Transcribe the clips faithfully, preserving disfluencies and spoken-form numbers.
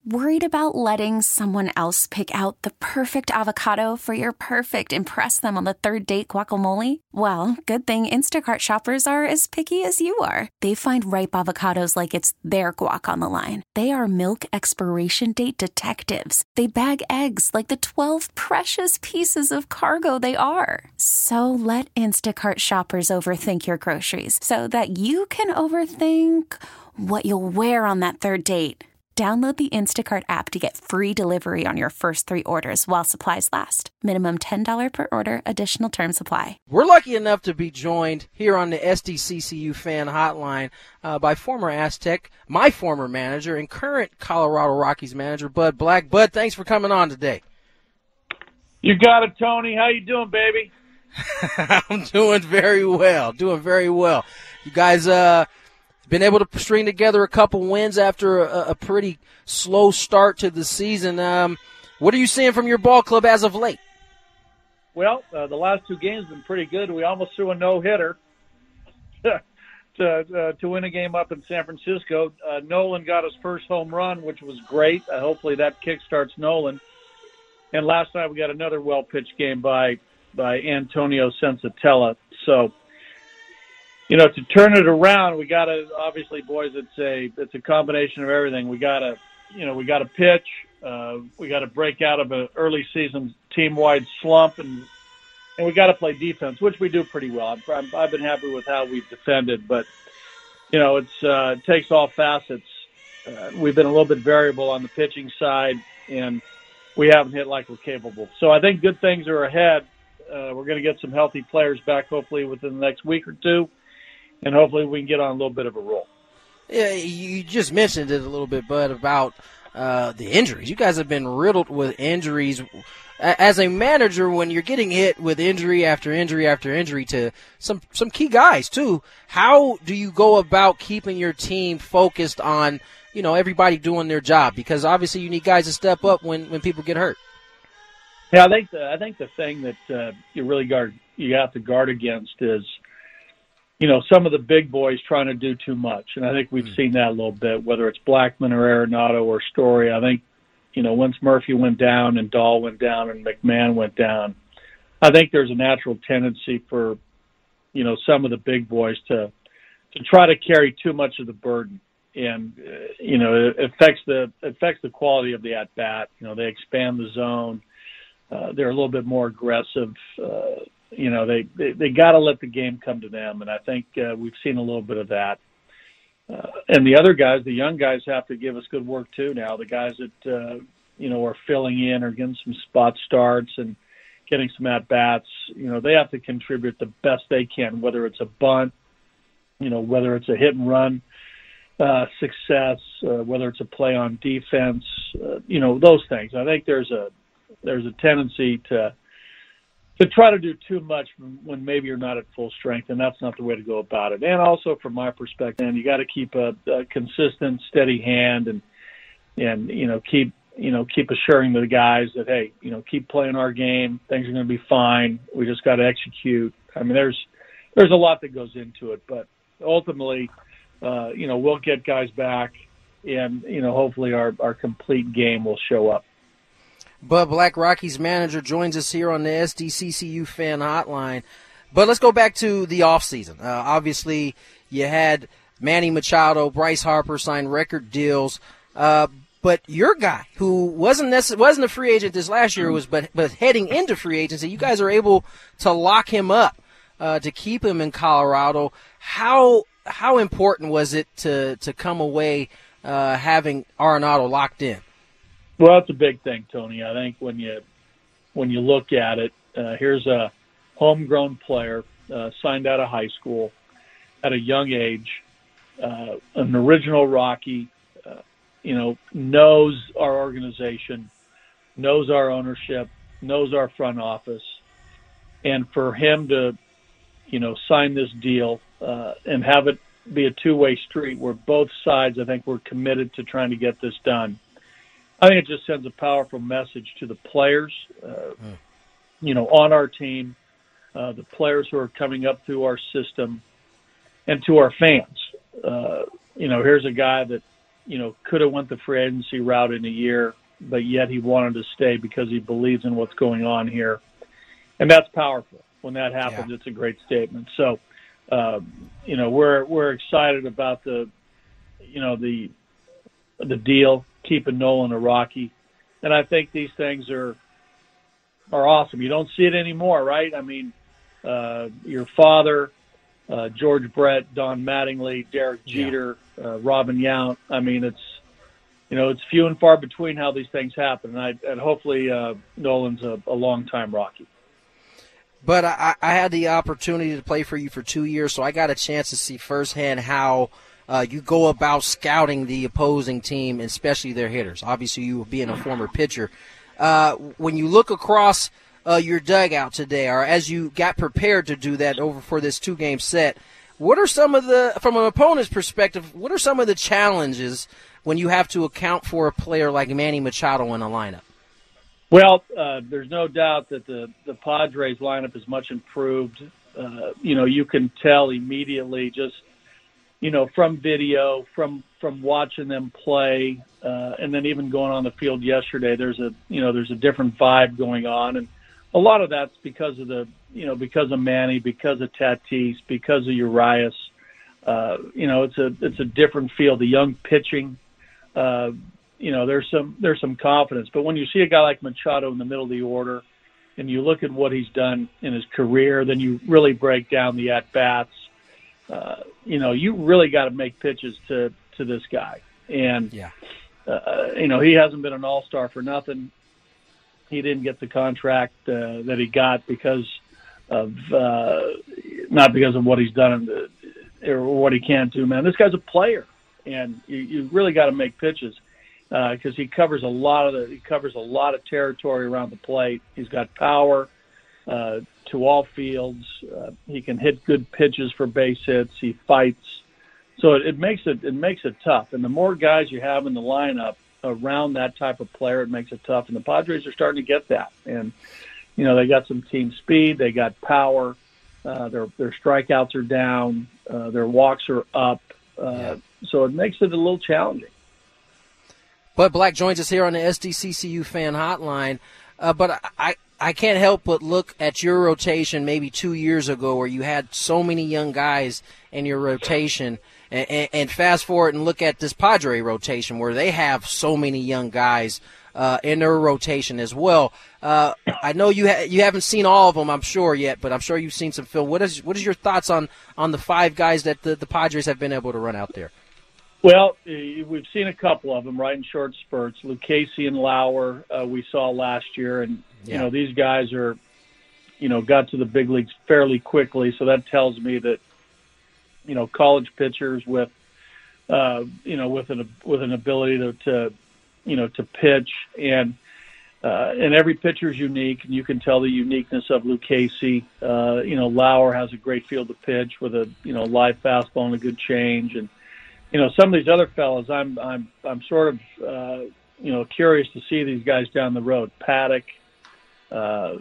Worried about letting someone else pick out the perfect avocado for your perfect impress them on the third date guacamole? Well, good thing Instacart shoppers are as picky as you are. They find ripe avocados like it's their guac on the line. They are milk expiration date detectives. They bag eggs like the twelve precious pieces of cargo they are. So let Instacart shoppers overthink your groceries so that you can overthink what you'll wear on that third date. Download the Instacart app to get free delivery on your first three orders while supplies last. Minimum ten dollars per order. Additional terms apply. We're lucky enough to be joined here on the S D C C U fan hotline uh, by former Aztec, my former manager, and current Colorado Rockies manager, Bud Black. Bud, thanks for coming on today. You got it, Tony. How you doing, baby? I'm doing very well, doing very well. You guys uh, been able to string together a couple wins after a, a pretty slow start to the season. Um, what are you seeing from your ball club as of late? Well, uh, the last two games have been pretty good. We almost threw a no-hitter to uh, to win a game up in San Francisco. Uh, Nolan got his first home run, which was great. Uh, hopefully that kickstarts Nolan. And last night we got another well-pitched game by by Antonio Sensatella. So, you know, to turn it around, we got to obviously, boys. It's a it's a combination of everything. We got to, you know, we got to pitch. Uh, we got to break out of an early season team-wide slump, and and we got to play defense, which we do pretty well. I've, I've I've been happy with how we've defended, but you know, it's uh, it takes all facets. Uh, we've been a little bit variable on the pitching side, and we haven't hit like we're capable. So I think good things are ahead. Uh, we're going to get some healthy players back, hopefully within the next week or two. And hopefully we can get on a little bit of a roll. Yeah, you just mentioned it a little bit, Bud, about uh, the injuries. You guys have been riddled with injuries. As a manager, when you're getting hit with injury after injury after injury to some, some key guys, too, how do you go about keeping your team focused on, you know, everybody doing their job? Because obviously you need guys to step up when, when people get hurt. Yeah, I think the, I think the thing that uh, you really guard, you have to guard against is, you know, some of the big boys trying to do too much. And I think we've mm. seen that a little bit, whether it's Blackman or Arenado or Story. I think, you know, once Murphy went down and Dahl went down and McMahon went down, I think there's a natural tendency for, you know, some of the big boys to to try to carry too much of the burden. And, uh, you know, it affects the affects the quality of the at-bat. You know, they expand the zone. Uh, they're a little bit more aggressive. Uh, you know, they, they, they got to let the game come to them. And I think uh, we've seen a little bit of that. Uh, and the other guys, the young guys, have to give us good work too now. The guys that, uh, you know, are filling in or getting some spot starts and getting some at-bats, you know, they have to contribute the best they can, whether it's a bunt, you know, whether it's a hit-and-run uh, success, uh, whether it's a play on defense, uh, you know, those things. I think there's a there's a tendency to to try to do too much when maybe you're not at full strength, and that's not the way to go about it. And also, from my perspective, you got to keep a, a consistent, steady hand, and and you know keep you know keep assuring the guys that, hey, you know keep playing our game. Things are going to be fine. We just got to execute. I mean, there's there's a lot that goes into it, but ultimately, uh, you know, we'll get guys back, and you know, hopefully, our our complete game will show up. Bud Black, Rockies manager, joins us here on the S D C C U fan hotline. But let's go back to the offseason. Uh, obviously, you had Manny Machado, Bryce Harper sign record deals. Uh, but your guy, who wasn't necess- wasn't a free agent this last year, was but but heading into free agency, you guys are able to lock him up uh, to keep him in Colorado. How how important was it to to come away uh, having Arenado locked in? Well, it's a big thing, Tony. I think when you when you look at it, uh, here's a homegrown player uh, signed out of high school at a young age, uh, an original Rocky, uh, you know, knows our organization, knows our ownership, knows our front office, and for him to, you know, sign this deal uh, and have it be a two-way street where both sides, I think, were committed to trying to get this done. I think it just sends a powerful message to the players, uh, mm. you know, on our team, uh, the players who are coming up through our system, and to our fans. Uh, you know, here's a guy that, you know, could have went the free agency route in a year, but yet he wanted to stay because he believes in what's going on here. And that's powerful. When that happens, yeah. It's a great statement. So, uh, you know, we're we're excited about the, you know, the the deal, keeping Nolan a Rocky. And I think these things are are awesome. You don't see it anymore, right? I mean, uh, your father, uh, George Brett, Don Mattingly, Derek Jeter, yeah. uh, Robin Yount. I mean, it's, you know, it's few and far between how these things happen. And, I, and hopefully uh, Nolan's a, a long-time Rocky. But I, I had the opportunity to play for you for two years, so I got a chance to see firsthand how uh, you go about scouting the opposing team, especially their hitters. Obviously, you being a former pitcher. Uh, when you look across uh, your dugout today, or as you got prepared to do that over for this two-game set, what are some of the, from an opponent's perspective, what are some of the challenges when you have to account for a player like Manny Machado in a lineup? Well, uh, there's no doubt that the, the Padres lineup is much improved. Uh, you know, you can tell immediately just, you know, from video, from from watching them play, uh, and then even going on the field yesterday, there's a, you know, there's a different vibe going on. And a lot of that's because of the, you know, because of Manny, because of Tatis, because of Urias. Uh, you know, it's a it's a different feel. The young pitching, uh, you know, there's some there's some confidence. But when you see a guy like Machado in the middle of the order, and you look at what he's done in his career, then you really break down the at-bats. Uh, you know, you really got to make pitches to, to this guy. And, yeah. uh, you know, he hasn't been an all-star for nothing. He didn't get the contract uh, that he got because of uh, not because of what he's done in the, or what he can't do, man. This guy's a player, and you, you really got to make pitches because uh, he covers a lot of the he covers a lot of territory around the plate. He's got power uh, to all fields. Uh, he can hit good pitches for base hits. He fights, so it, it makes it it makes it tough. And the more guys you have in the lineup around that type of player, it makes it tough. And the Padres are starting to get that. And you know, they got some team speed. They got power. Uh, their their strikeouts are down. Uh, their walks are up. Uh, yeah. So it makes it a little challenging. Bud Black joins us here on the S D C C U Fan Hotline. Uh, but I, I can't help but look at your rotation maybe two years ago where you had so many young guys in your rotation, and, and, and fast forward and look at this Padre rotation where they have so many young guys uh, in their rotation as well. Uh, I know you ha- you haven't seen all of them, I'm sure, yet, but I'm sure you've seen some film. What is what is your thoughts on, on the five guys that the, the Padres have been able to run out there? Well, we've seen a couple of them, right, in short spurts. Lucchesi and Lauer uh, we saw last year, and, yeah. you know, these guys are, you know, got to the big leagues fairly quickly, so that tells me that, you know, college pitchers with, uh, you know, with an with an ability to, to you know, to pitch, and uh, and every pitcher is unique, and you can tell the uniqueness of Lucchesi. Uh, you know, Lauer has a great field to pitch with a, you know, live fastball and a good change, and you know, some of these other fellas, I'm I'm I'm sort of uh, you know curious to see these guys down the road. Paddock, uh,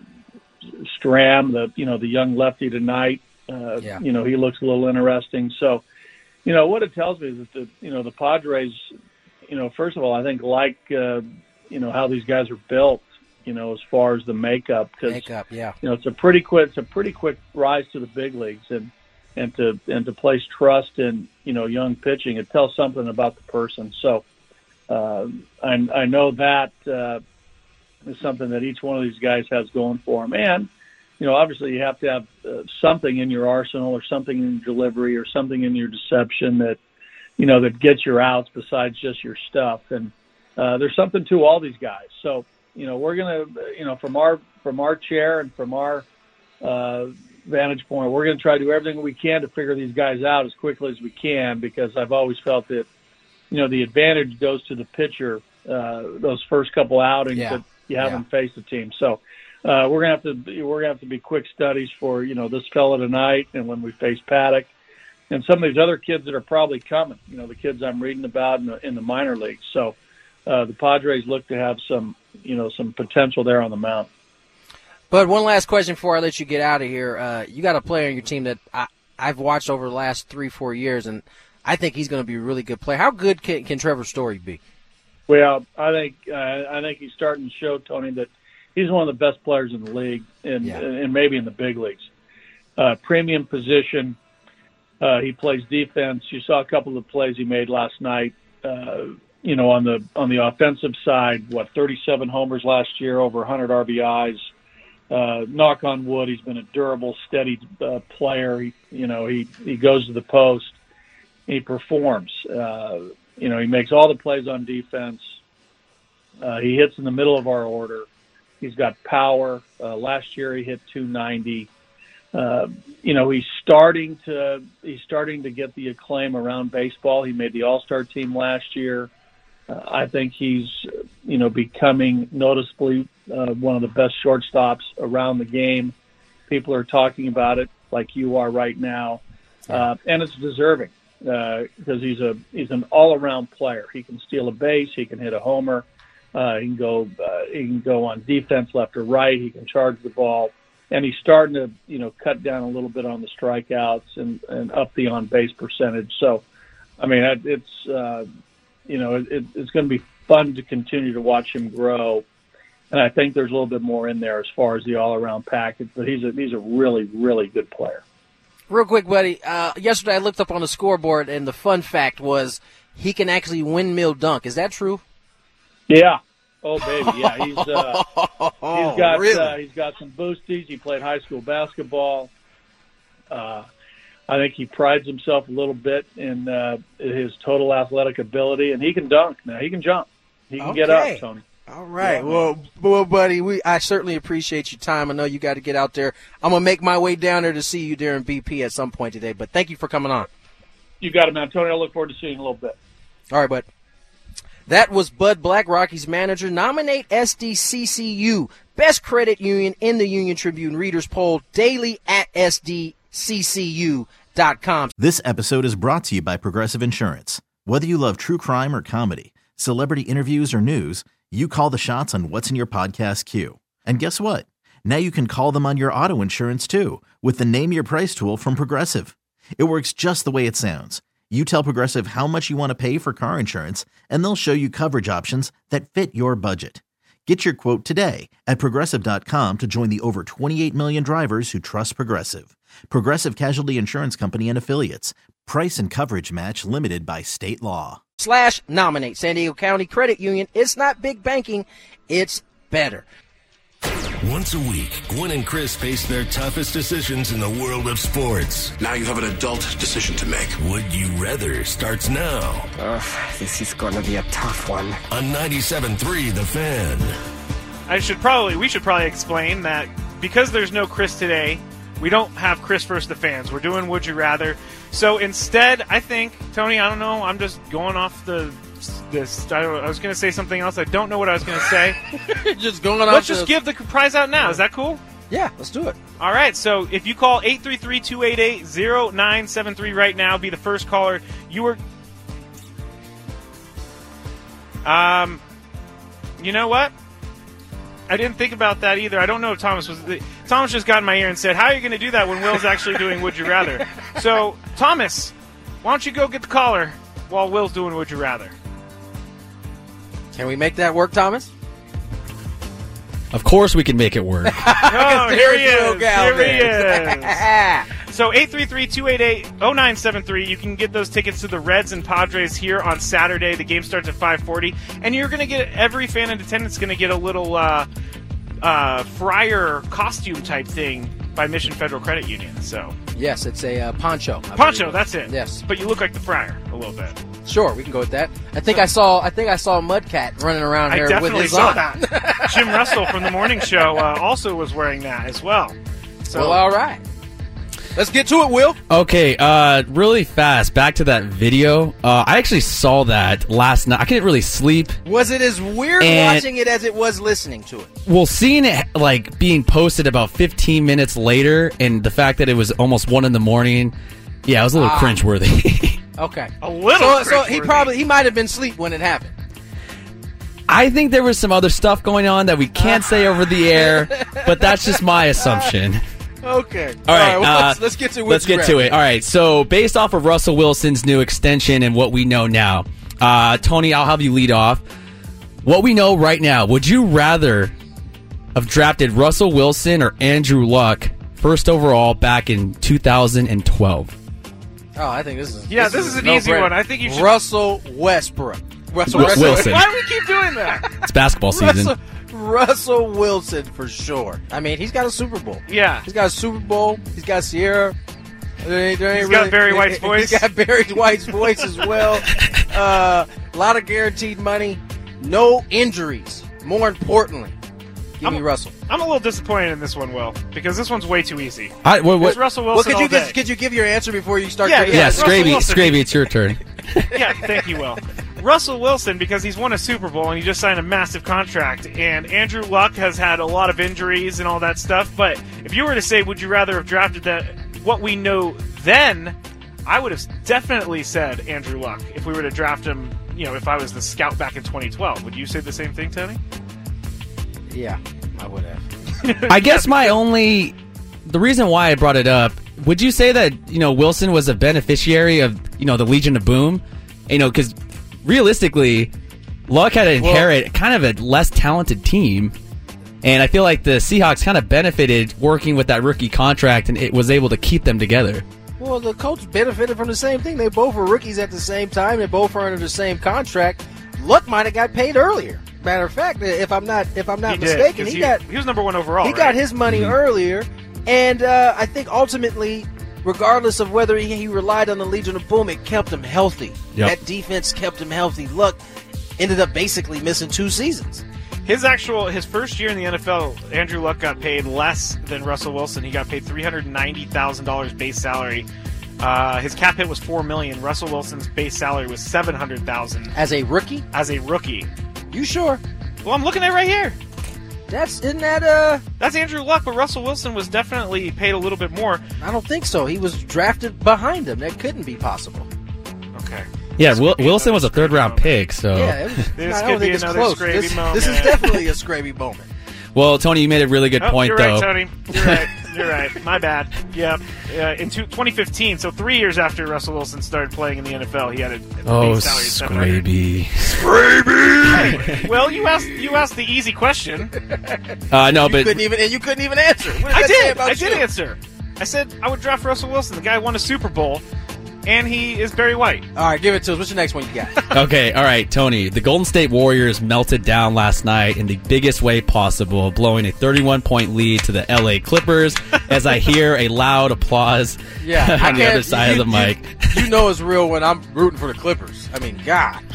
Stram, the you know the young lefty tonight. Uh, yeah. You know, he looks a little interesting. So, you know, what it tells me is that the you know the Padres, you know, first of all, I think like uh, you know how these guys are built. You know, as far as the makeup, because makeup, yeah. You know, it's a pretty quick it's a pretty quick rise to the big leagues, and. And to and to place trust in you know young pitching, it tells something about the person. So uh, I, I know that uh, is something that each one of these guys has going for them. And you know, obviously, you have to have uh, something in your arsenal, or something in your delivery, or something in your deception that you know that gets your outs besides just your stuff. And uh, there's something to all these guys. So you know, we're gonna you know from our from our chair and from our uh, vantage point, we're going to try to do everything we can to figure these guys out as quickly as we can, because I've always felt that, you know, the advantage goes to the pitcher uh, those first couple outings yeah. that you haven't yeah. faced the team. So uh, we're going to have to we're going to have to be quick studies for you know this fella tonight, and when we face Paddock, and some of these other kids that are probably coming. You know, the kids I'm reading about in the, in the minor leagues. So uh, the Padres look to have some you know some potential there on the mound. But one last question before I let you get out of here. Uh, you got a player on your team that I, I've watched over the last three, four years, and I think he's going to be a really good player. How good can, can Trevor Story be? Well, I think uh, I think he's starting to show, Tony, that he's one of the best players in the league, and, yeah. and maybe in the big leagues. Uh, premium position. Uh, he plays defense. You saw a couple of plays he made last night. Uh, you know, on the on the offensive side, what thirty-seven homers last year, over one hundred R B Is. Uh, knock on wood, he's been a durable, steady uh, player. He, you know, he he goes to the post, he performs. Uh, you know, he makes all the plays on defense. Uh, he hits in the middle of our order. He's got power. Uh, last year he hit two ninety. Uh, you know, he's starting to he's starting to get the acclaim around baseball. He made the All-Star team last year. Uh, I think he's, you know, becoming noticeably uh, one of the best shortstops around the game. People are talking about it like you are right now, uh, and it's deserving because uh, he's a he's an all-around player. He can steal a base. He can hit a homer. Uh, he can go uh, he can go on defense left or right. He can charge the ball. And he's starting to, you know, cut down a little bit on the strikeouts and, and up the on-base percentage. So, I mean, it's, uh, you know, it, it's going to be fun to continue to watch him grow. And I think there's a little bit more in there as far as the all-around package. But he's a, he's a really, really good player. Real quick, buddy. Uh, yesterday I looked up on the scoreboard, and the fun fact was he can actually windmill dunk. Is that true? Yeah. Oh, baby, yeah, he's uh, he's got really? uh, he's got some boosties. He played high school basketball. Uh, I think he prides himself a little bit in uh, his total athletic ability, and he can dunk. Now he can jump. He can okay. get up, Tony. All right, yeah, well, well, buddy, we I certainly appreciate your time. I know you got to get out there. I'm gonna make my way down there to see you during B P at some point today. But thank you for coming on. You got it, man, Tony. I look forward to seeing you in a little bit. All right, bud. That was Bud Black, Rockies manager. Nominate S D C C U, best credit union in the Union Tribune Readers Poll, daily at S D C C U dot com. This episode is brought to you by Progressive Insurance. Whether you love true crime or comedy, celebrity interviews or news, you call the shots on what's in your podcast queue. And guess what? Now you can call them on your auto insurance too with the Name Your Price tool from Progressive. It works just the way it sounds. You tell Progressive how much you want to pay for car insurance, and they'll show you coverage options that fit your budget. Get your quote today at Progressive dot com to join the over twenty-eight million drivers who trust Progressive. Progressive Casualty Insurance Company and Affiliates. Price and coverage match limited by state law. Slash nominate San Diego County Credit Union. It's not big banking. It's better. Once a week, Gwen and Chris face their toughest decisions in the world of sports. Now you have an adult decision to make. Would You Rather starts now. Ugh, this is gonna be a tough one. On ninety-seven point three The Fan. I should probably, we should probably explain that because there's no Chris today, we don't have Chris versus the fans. We're doing Would You Rather. So instead, I think, Tony, I don't know, I'm just going off the... This, I, I was going to say something else. I don't know what I was going to say. just going on. Let's just give the prize out now. Is that cool? Yeah, let's do it. All right. So if you call eight three three, two eight eight, zero nine seven three right now, be the first caller. You were. Um, you know what? I didn't think about that either. I don't know if Thomas was. Thomas just got in my ear and said, "How are you going to do that when Will's actually doing Would You Rather?" So Thomas, why don't you go get the caller while Will's doing Would You Rather? Can we make that work, Thomas? Of course we can make it work. Oh, here he is. Here he is. So eight three three, two eight eight, zero nine seven three. You can get those tickets to the Reds and Padres here on Saturday. The game starts at five forty. And you're going to get, every fan in attendance is going to get a little uh, uh, Friar costume type thing by Mission Federal Credit Union. So yes, it's a uh, poncho. I poncho, that's it. Yes. But you look like the Friar a little bit. Sure, we can go with that. I think so, I saw. I think I saw Mudcat running around here with his I definitely saw on. that. Jim Russell from the morning show uh, also was wearing that as well. So, well, all right. Let's get to it, Will. Okay, uh, really fast. Back to that video. Uh, I actually saw that last night. I couldn't really sleep. Was it as weird and, watching it as it was listening to it? Well, seeing it like being posted about fifteen minutes later, and the fact that it was almost one in the morning. Yeah, it was a little ah. cringeworthy. Okay. A little So, so he probably he might have been asleep when it happened. I think there was some other stuff going on that we can't say over the air, but that's just my assumption. Okay. All right. All right well, uh, let's, let's get to it. Let's get to it. All right. So, based off of Russell Wilson's new extension and what we know now, uh, Tony, I'll have you lead off. What we know right now, would you rather have drafted Russell Wilson or Andrew Luck first overall back in two thousand twelve? Oh, I think this is yeah. This, this is, is an no easy brainer. one. I think you should. Russell Westbrook. Russell Wilson. Wilson. Why do we keep doing that? It's basketball season. Russell, Russell Wilson for sure. I mean, he's got a Super Bowl. Yeah. He's got a Super Bowl. He's got Sierra. There ain't, there ain't He's got really, Barry White's voice. He's got Barry White's voice as well. Uh, a lot of guaranteed money. No injuries. More importantly, give I'm, me Russell. I'm a little disappointed in this one, Will, because this one's way too easy. I, what, what, it's Russell Well, Wilson could you all day. just, could you give your answer before you start? Yeah, getting yeah, it's Russell Scravy, Wilson. Scravy, it's your turn. Yeah, thank you, Will. Russell Wilson, because he's won a Super Bowl and he just signed a massive contract. And Andrew Luck has had a lot of injuries and all that stuff. But if you were to say, would you rather have drafted that, what we know then, I would have definitely said Andrew Luck if we were to draft him, you know, if I was the scout back in twenty twelve. Would you say the same thing, Tony? Yeah, I would have. I guess my only... The reason why I brought it up, would you say that, you know, Wilson was a beneficiary of, you know, the Legion of Boom? You know, because realistically, Luck had to inherit well, kind of a less talented team. And I feel like the Seahawks kind of benefited working with that rookie contract, and it was able to keep them together. Well, the Colts benefited from the same thing. They both were rookies at the same time. They both were under the same contract. Luck might have got paid earlier. Matter of fact, if I'm not if I'm not he mistaken, did, he, he got he was number one overall. He right? got his money Mm-hmm. earlier, and uh, I think ultimately, regardless of whether he, he relied on the Legion of Boom, it kept him healthy. Yep. That defense kept him healthy. Luck ended up basically missing two seasons. His actual his first year in the N F L, Andrew Luck got paid less than Russell Wilson. He got paid three hundred ninety thousand dollars base salary. Uh, his cap hit was four million dollars. Russell Wilson's base salary was seven hundred thousand dollars As a rookie? as a rookie. You sure? Well, I'm looking at it right here. That's isn't that uh? That's Andrew Luck, but Russell Wilson was definitely paid a little bit more. I don't think so. He was drafted behind him. That couldn't be possible. Okay. Yeah, This Wil- could be Wilson another was a third round Scraby pick, so. Yeah, it was, This I could don't be think it's another close. Scraby This, moment. this is definitely a Scraby moment. Well, Tony, you made a really good Oh, point, you're though. right, Tony. You're right. You're right. My bad. Yeah. Uh, in two, twenty fifteen, so three years after Russell Wilson started playing in the N F L, he had a, a Oh, base salary of seven hundred. Scraby. Hey, well, you asked you asked the easy question. Uh, no, You but couldn't even and you couldn't even answer. What does I that say did. about I did you? answer. I said I would draft Russell Wilson. The guy won a Super Bowl, and he is Barry White. All right, give it to us. What's the next one you got? okay, all right, Tony. The Golden State Warriors melted down last night in the biggest way possible, blowing a thirty-one point lead to the L A Clippers as I hear a loud applause Yeah, I on the can't- other side you- of the mic. You, you know it's real when I'm rooting for the Clippers. I mean, God.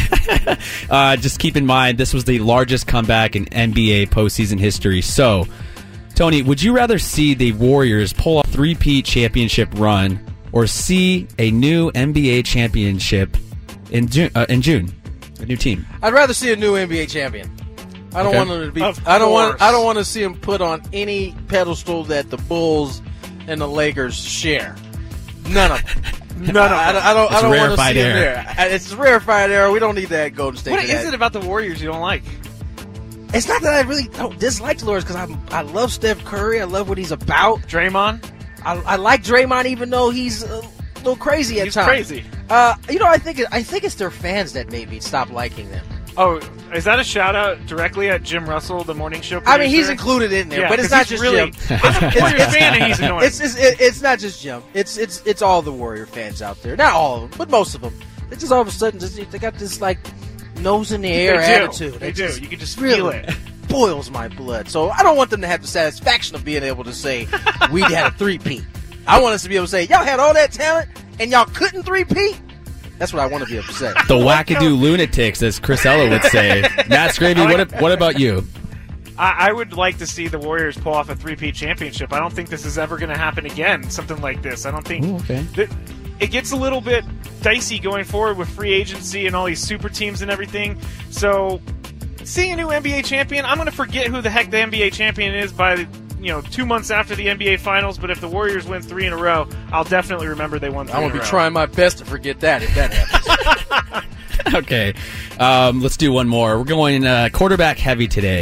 uh, just keep in mind, this was the largest comeback in N B A postseason history. So, Tony, would you rather see the Warriors pull off a three-peat championship run or see a new N B A championship in June? Uh, in June, a new team. I'd rather see a new N B A champion. I don't Okay. want them to be. Of I don't want. course. I don't want to see them put on any pedestal that the Bulls and the Lakers share. None of them. None of I, them. I don't. I It's don't want to rarefied see them air. there. I- It's rarefied air. We don't need that Golden State. What for is that. it about the Warriors you don't like? It's not that I really don't dislike the Warriors because I I love Steph Curry. I love what he's about. Draymond? I, I like Draymond even though he's a little crazy at He's times. crazy. Uh, you know, I think it, I think it's their fans that made me stop liking them. Oh, is that a shout out directly at Jim Russell, the morning show producer? I mean, he's included in there, Yeah, but it's 'cause not he's just really, Jim. I'm a Warriors fan and he's annoying. It's it's, it, it's not just Jim. It's it's it's all the Warrior fans out there. Not all of them, but most of them. They just all of a sudden just they got this like nose in the air They do. attitude. They It do. just You can just really feel it. boils my blood. So I don't want them to have the satisfaction of being able to say we had a three-peat. I want us to be able to say y'all had all that talent and y'all couldn't three-peat. That's what I want to be able to say. The wackadoo lunatics, as Chris Ella would say. Matt Scraby, what, what about you? I, I would like to see the Warriors pull off a three-peat championship. I don't think this is ever going to happen again, something like this. I don't think... Ooh, okay. that, it gets a little bit dicey going forward with free agency and all these super teams and everything. So, seeing a new N B A champion, I'm going to forget who the heck the N B A champion is by... You know, two months after the N B A Finals, but if the Warriors win three in a row, I'll definitely remember they won three I'm in gonna a be row. trying my best to forget that if that happens. Okay, um, let's do one more. We're going uh, quarterback heavy today.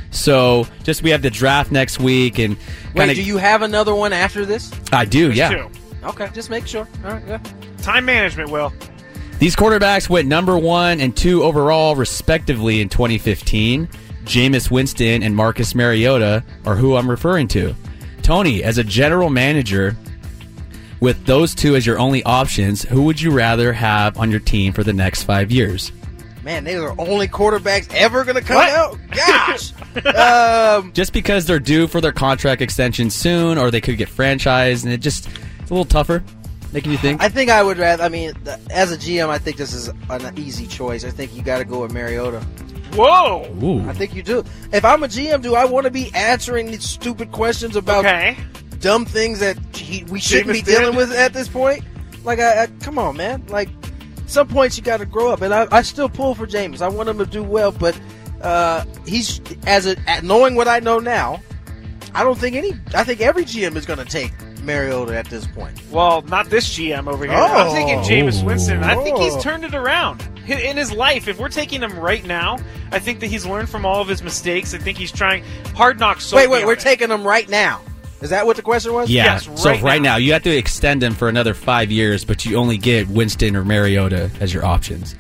So just we have the draft next week, and Wait, kinda, do you have another one after this? I do, There's yeah. two. Okay, just make sure. All right, yeah. Time management, Will. These quarterbacks went number one and two overall, respectively, in twenty fifteen. Jameis Winston and Marcus Mariota are who I'm referring to. Tony, as a general manager, with those two as your only options, who would you rather have on your team for the next five years? Man, they are the only quarterbacks ever going to come What? out? Gosh! um, Just because they're due for their contract extension soon, or they could get franchised, and it just it's a little tougher, making you think. I think I would rather, I mean, th- as a G M, I think this is an easy choice. I think you got to go with Mariota. Whoa! Ooh. I think you do. If I'm a G M, do I want to be answering these stupid questions about Okay. dumb things that he, we shouldn't Jameis be dealing did. with at this point? Like, I, I come on, man. Like, some points you got to grow up, and I, I still pull for James. I want him to do well, but uh, he's as a at knowing what I know now, I don't think any. I think every G M is going to take Mariota at this point. Well, not this G M over here. Oh. I'm thinking Jameis Winston. I think he's Oh. turned it around Hi- in his life. If we're taking him right now, I think that he's learned from all of his mistakes. I think he's trying. Hard Knocks. sold Wait, me wait, on we're it. taking him right now. Is that what the question was? Yeah. Yes, so right right now. now. you have to extend them for another five years, but you only get Winston or Mariota as your options.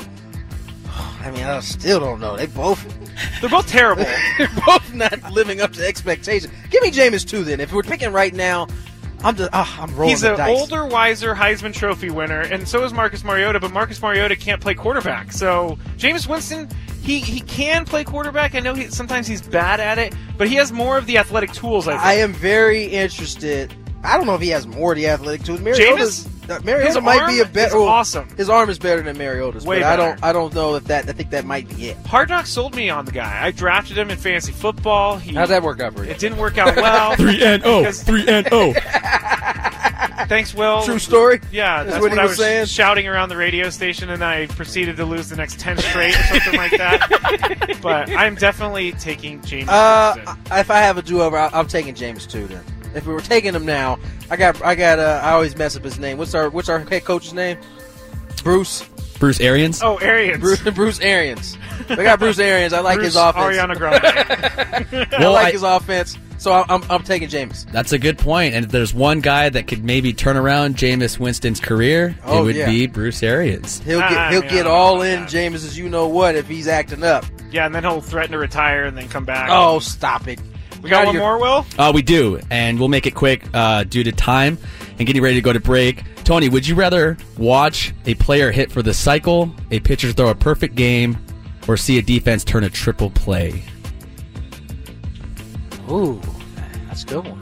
I mean, I still don't know. They both, They're both terrible. they're both not living up to expectations. Give me Jameis too, then. If we're picking right now, I'm just, oh, I'm rolling He's the an dice. older, wiser Heisman Trophy winner, and so is Marcus Mariota, but Marcus Mariota can't play quarterback. So Jameis Winston, he, he can play quarterback. I know he, sometimes he's bad at it, but he has more of the athletic tools, I think. I am very interested. I don't know if he has more of the athletic tools. Mariota's, uh, Mariota his might arm be a better. is awesome. His arm is better than Mariota's, Way but I better. don't. I don't know if that. I think that might be it. Hard Knocks sold me on the guy. I drafted him in fantasy football. He, How'd that work out for you? It didn't work out well. Three and oh, Because- three and oh. Thanks, Will. True story. Yeah, That's that's, what what, he I was was saying? shouting around the radio station, and I proceeded to lose the next ten straight or something like that. But I'm definitely taking James Uh, Winston. I- if I have a do-over, I- I'm taking James too. Then, if we were taking him now, I got. I got. Uh, I always mess up his name. What's our What's our head coach's name? Bruce. Bruce Arians? Oh, Arians. Bruce. Bruce Arians. I got Bruce Arians. I like Bruce his offense. Ariana Grande. I Well, like I- his offense. So I'm. I'm, I'm taking James. That's a good point. And if there's one guy that could maybe turn around Jameis Winston's career, Oh, it would yeah. be Bruce Arians. He'll I get. He'll mean, I get don't know all about in that. Jameis's. You know what? If he's acting up. Yeah, and then he'll threaten to retire and then come back. Oh, stop it. we got Now one you're- more, Will? Uh, we do, and we'll make it quick uh, due to time and getting ready to go to break. Tony, would you rather watch a player hit for the cycle, a pitcher throw a perfect game, or see a defense turn a triple play? Ooh, that's a good one.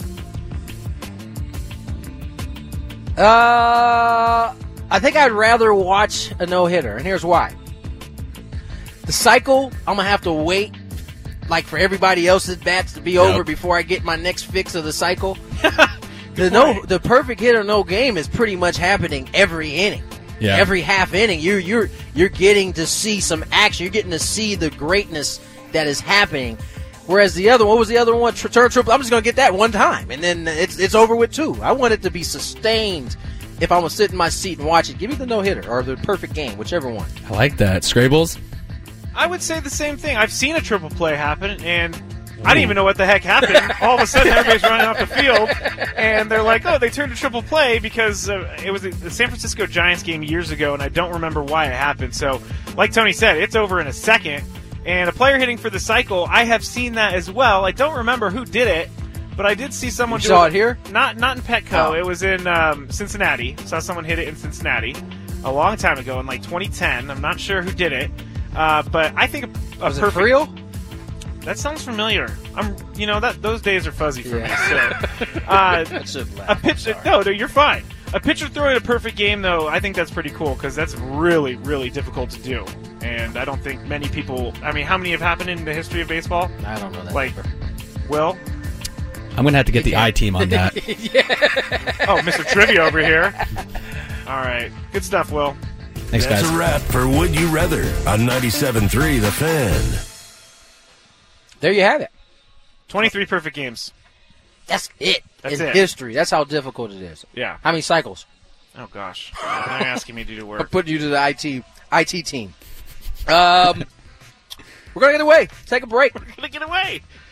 Uh, I think I'd rather watch a no-hitter, and here's why. The cycle, I'm going to have to wait, like, for everybody else's bats to be Yep. over before I get my next fix of the cycle. the no, the perfect hit or no game is pretty much happening every inning. Yeah. Every half inning, you're you're you're getting to see some action. You're getting to see the greatness that is happening. Whereas the other, what was the other one? Tur- Turn triple. I'm just gonna get that one time, and then it's it's over with too. I want it to be sustained. If I'm gonna sit in my seat and watch it, give me the no hitter or the perfect game, whichever one. I like that. Scrables? I would say the same thing. I've seen a triple play happen, and I didn't even know what the heck happened. All of a sudden, everybody's running off the field, and they're like, oh, they turned a triple play because uh, it was the San Francisco Giants game years ago, and I don't remember why it happened. So, like Tony said, it's over in a second. And a player hitting for the cycle, I have seen that as well. I don't remember who did it, but I did see someone You do saw it here? Not not in Petco. Oh. It was in um, Cincinnati. Saw someone hit it in Cincinnati a long time ago in like twenty ten. I'm not sure who did it, uh, but I think a, a Was it perfect. Frio? That sounds familiar. I'm, you know, that those days are fuzzy for Yeah. me. So, uh, That should laugh. a pitcher, no, no, you're fine. A pitcher throwing a perfect game, though, I think that's pretty cool because that's really, really difficult to do. And I don't think many people. I mean, how many have happened in the history of baseball? I don't know that. Like, number. Will? I'm going to have to get the I team on that. Oh, Mister Trivia over here. All right, good stuff, Will. Thanks, That's guys. a wrap for Would You Rather on ninety-seven point three The Fan. There you have it. twenty-three perfect games. That's it. That's in it. history. That's how difficult it is. Yeah. How many cycles? Oh gosh, now you're asking me to do I'm work. putting you to the I T I T team. Um, we're gonna get away. Take a break. We're gonna get away.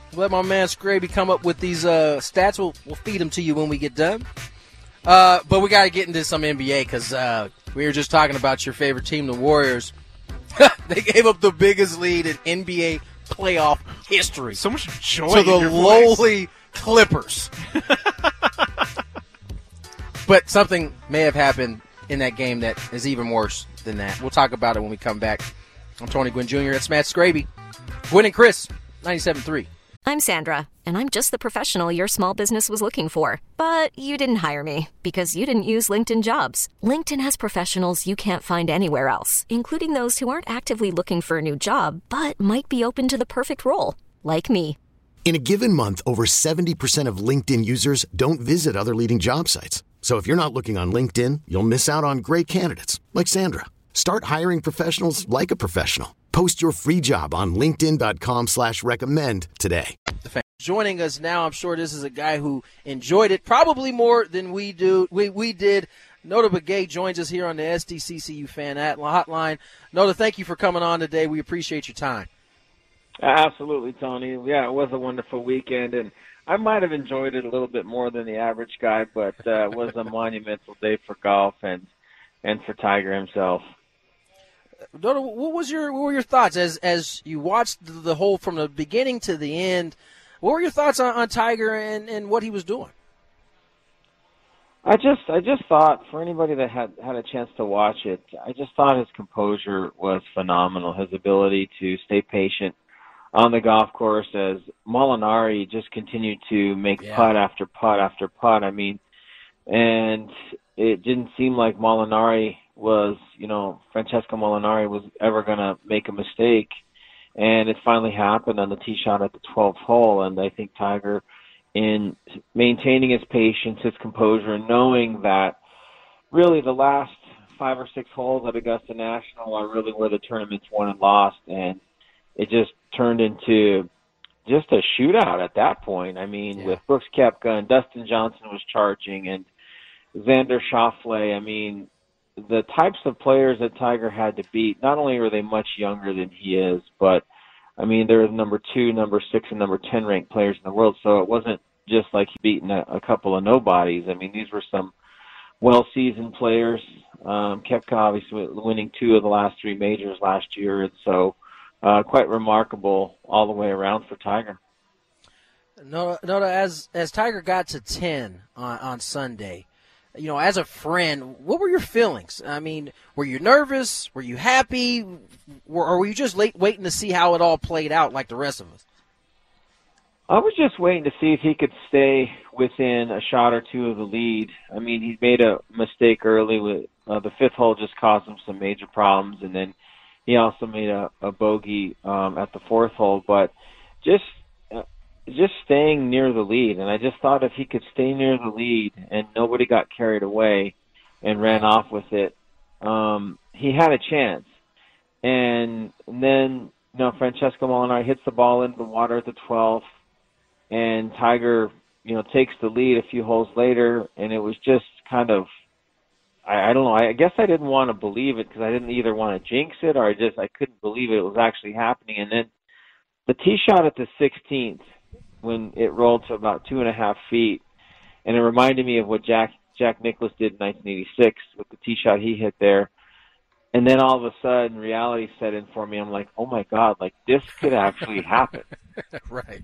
Let my man Scraby come up with these uh, stats. We'll, we'll feed them to you when we get done. Uh, but we got to get into some N B A because uh, we were just talking about your favorite team, the Warriors. They gave up the biggest lead in N B A playoff history. So much joy to in the your lowly voice. Clippers. But something may have happened in that game that is even worse than that. We'll talk about it when we come back. I'm Tony Gwynn Junior That's Matt Scraby. Gwynn and Chris, ninety-seven point three. I'm Sandra, and I'm just the professional your small business was looking for. But you didn't hire me because you didn't use LinkedIn Jobs. LinkedIn has professionals you can't find anywhere else, including those who aren't actively looking for a new job, but might be open to the perfect role, like me. In a given month, over seventy percent of LinkedIn users don't visit other leading job sites. So if you're not looking on LinkedIn, you'll miss out on great candidates like Sandra. Start hiring professionals like a professional. Post your free job on linkedin.com slash recommend today. Joining us now, I'm sure this is a guy who enjoyed it probably more than we do. We we did. Nota Begay joins us here on the S D C C U Fan Hotline. Nota, thank you for coming on today. We appreciate your time. Absolutely, Tony. Yeah, it was a wonderful weekend, and I might have enjoyed it a little bit more than the average guy, but uh, it was a monumental day for golf and and for Tiger himself. Nota, what was your what were your thoughts as as you watched the whole from the beginning to the end? What were your thoughts on, on Tiger and, and what he was doing? I just I just thought for anybody that had had a chance to watch it, I just thought his composure was phenomenal. His ability to stay patient on the golf course as Molinari just continued to make yeah. putt after putt after putt. I mean, and it didn't seem like Molinari was, you know, Francesco Molinari was ever going to make a mistake. And it finally happened on the tee shot at the twelfth hole. And I think Tiger, in maintaining his patience, his composure, and knowing that really the last five or six holes at Augusta National are really where the tournament's won and lost. And it just turned into just a shootout at that point. I mean, yeah. with Brooks Koepka and Dustin Johnson was charging and Xander Schauffele. I mean, the types of players that Tiger had to beat, not only are they much younger than he is, but, I mean, they're number two, number six, and number ten ranked players in the world, so it wasn't just like he beaten a, a couple of nobodies. I mean, these were some well-seasoned players. Um, Koepka obviously winning two of the last three majors last year, and so uh, quite remarkable all the way around for Tiger. Nota, Nota as, as Tiger got to ten on, on Sunday, you know, as a friend, what were your feelings? I mean, were you nervous? Were you happy? Or, or were you just late, waiting to see how it all played out like the rest of us? I was just waiting to see if he could stay within a shot or two of the lead. I mean, he made a mistake early. With uh, the fifth hole just caused him some major problems, and then he also made a, a bogey um, at the fourth hole. But just just staying near the lead. And I just thought if he could stay near the lead and nobody got carried away and ran off with it, um, he had a chance. And then, you know, Francesco Molinari hits the ball into the water at the twelfth, and Tiger, you know, takes the lead a few holes later, and it was just kind of, I, I don't know, I, I guess I didn't want to believe it because I didn't either want to jinx it or I just, I couldn't believe it, it was actually happening. And then the tee shot at the sixteenth, when it rolled to about two and a half feet, and it reminded me of what Jack Jack Nicklaus did in nineteen eighty-six with the tee shot he hit there. And then all of a sudden, reality set in for me. I'm like, oh my God, like this could actually happen. Right.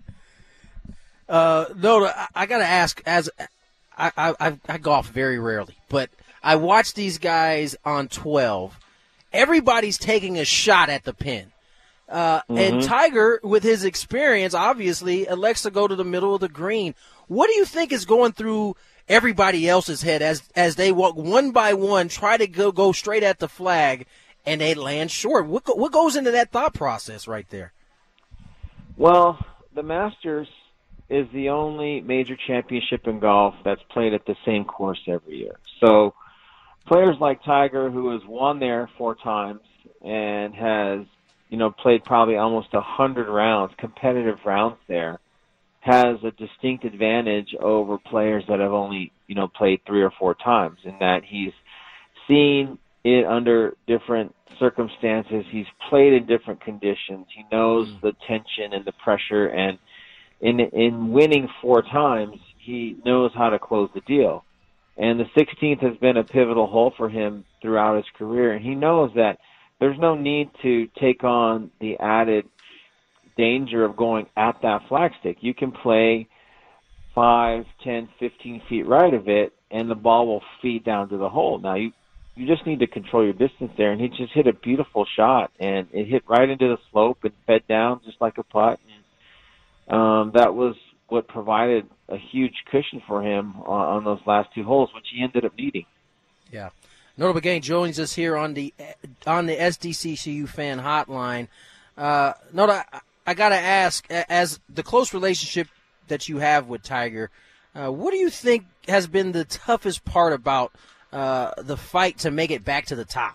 Uh, no, I, I got to ask. As I, I I golf very rarely, but I watch these guys on twelve. Everybody's taking a shot at the pin. Uh, mm-hmm. And Tiger, with his experience, obviously, elects to go to the middle of the green. What do you think is going through everybody else's head as as they walk one by one, try to go, go straight at the flag, and they land short? What, what goes into that thought process right there? Well, the Masters is the only major championship in golf that's played at the same course every year. So players like Tiger, who has won there four times and has you know, played probably almost a hundred rounds, competitive rounds there, has a distinct advantage over players that have only, you know, played three or four times in that he's seen it under different circumstances. He's played in different conditions. He knows mm. the tension and the pressure, and in in winning four times, he knows how to close the deal. And the sixteenth has been a pivotal hole for him throughout his career, and he knows that there's no need to take on the added danger of going at that flagstick. You can play five, ten, fifteen feet right of it, and the ball will feed down to the hole. Now, you you just need to control your distance there, and he just hit a beautiful shot, and it hit right into the slope and fed down just like a putt. And, um, that was what provided a huge cushion for him on, on those last two holes, which he ended up needing. Yeah. Notah Begay joins us here on the on the S D C C U fan hotline. Uh, Notah, I, I got to ask, as the close relationship that you have with Tiger, uh, what do you think has been the toughest part about uh, the fight to make it back to the top?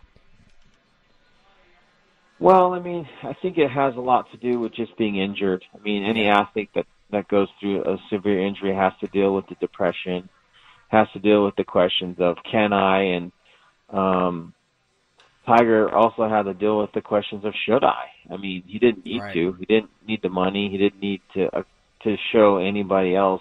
Well, I mean, I think it has a lot to do with just being injured. I mean, any athlete that, that goes through a severe injury has to deal with the depression, has to deal with the questions of can I, and um, Tiger also had to deal with the questions of should I. I mean, he didn't need right. to. He didn't need the money. He didn't need to uh, to show anybody else,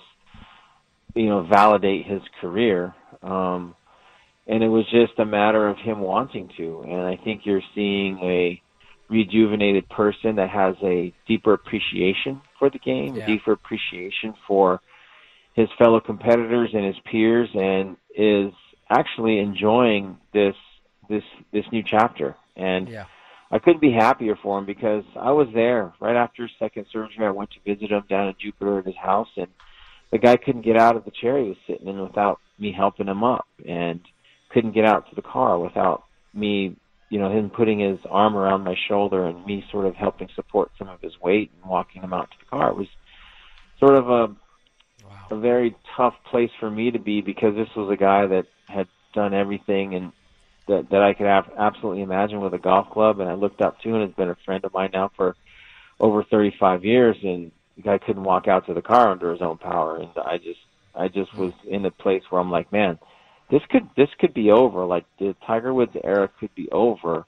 you know, validate his career. Um, and it was just a matter of him wanting to. And I think you're seeing a rejuvenated person that has a deeper appreciation for the game, yeah. a deeper appreciation for his fellow competitors and his peers, and is actually enjoying this this this new chapter. And yeah. I couldn't be happier for him because I was there right after his second surgery. I went to visit him down in Jupiter at his house, and the guy couldn't get out of the chair he was sitting in without me helping him up, and couldn't get out to the car without me, you know, him putting his arm around my shoulder and me sort of helping support some of his weight and walking him out to the car. It was sort of a, wow. a very tough place for me to be because this was a guy that had done everything and that, that I could have absolutely imagine with a golf club, and I looked up to, and has been a friend of mine now for over thirty-five years, and the guy couldn't walk out to the car under his own power, and I just I just was in a place where I'm like, man, this could this could be over. Like the Tiger Woods era could be over,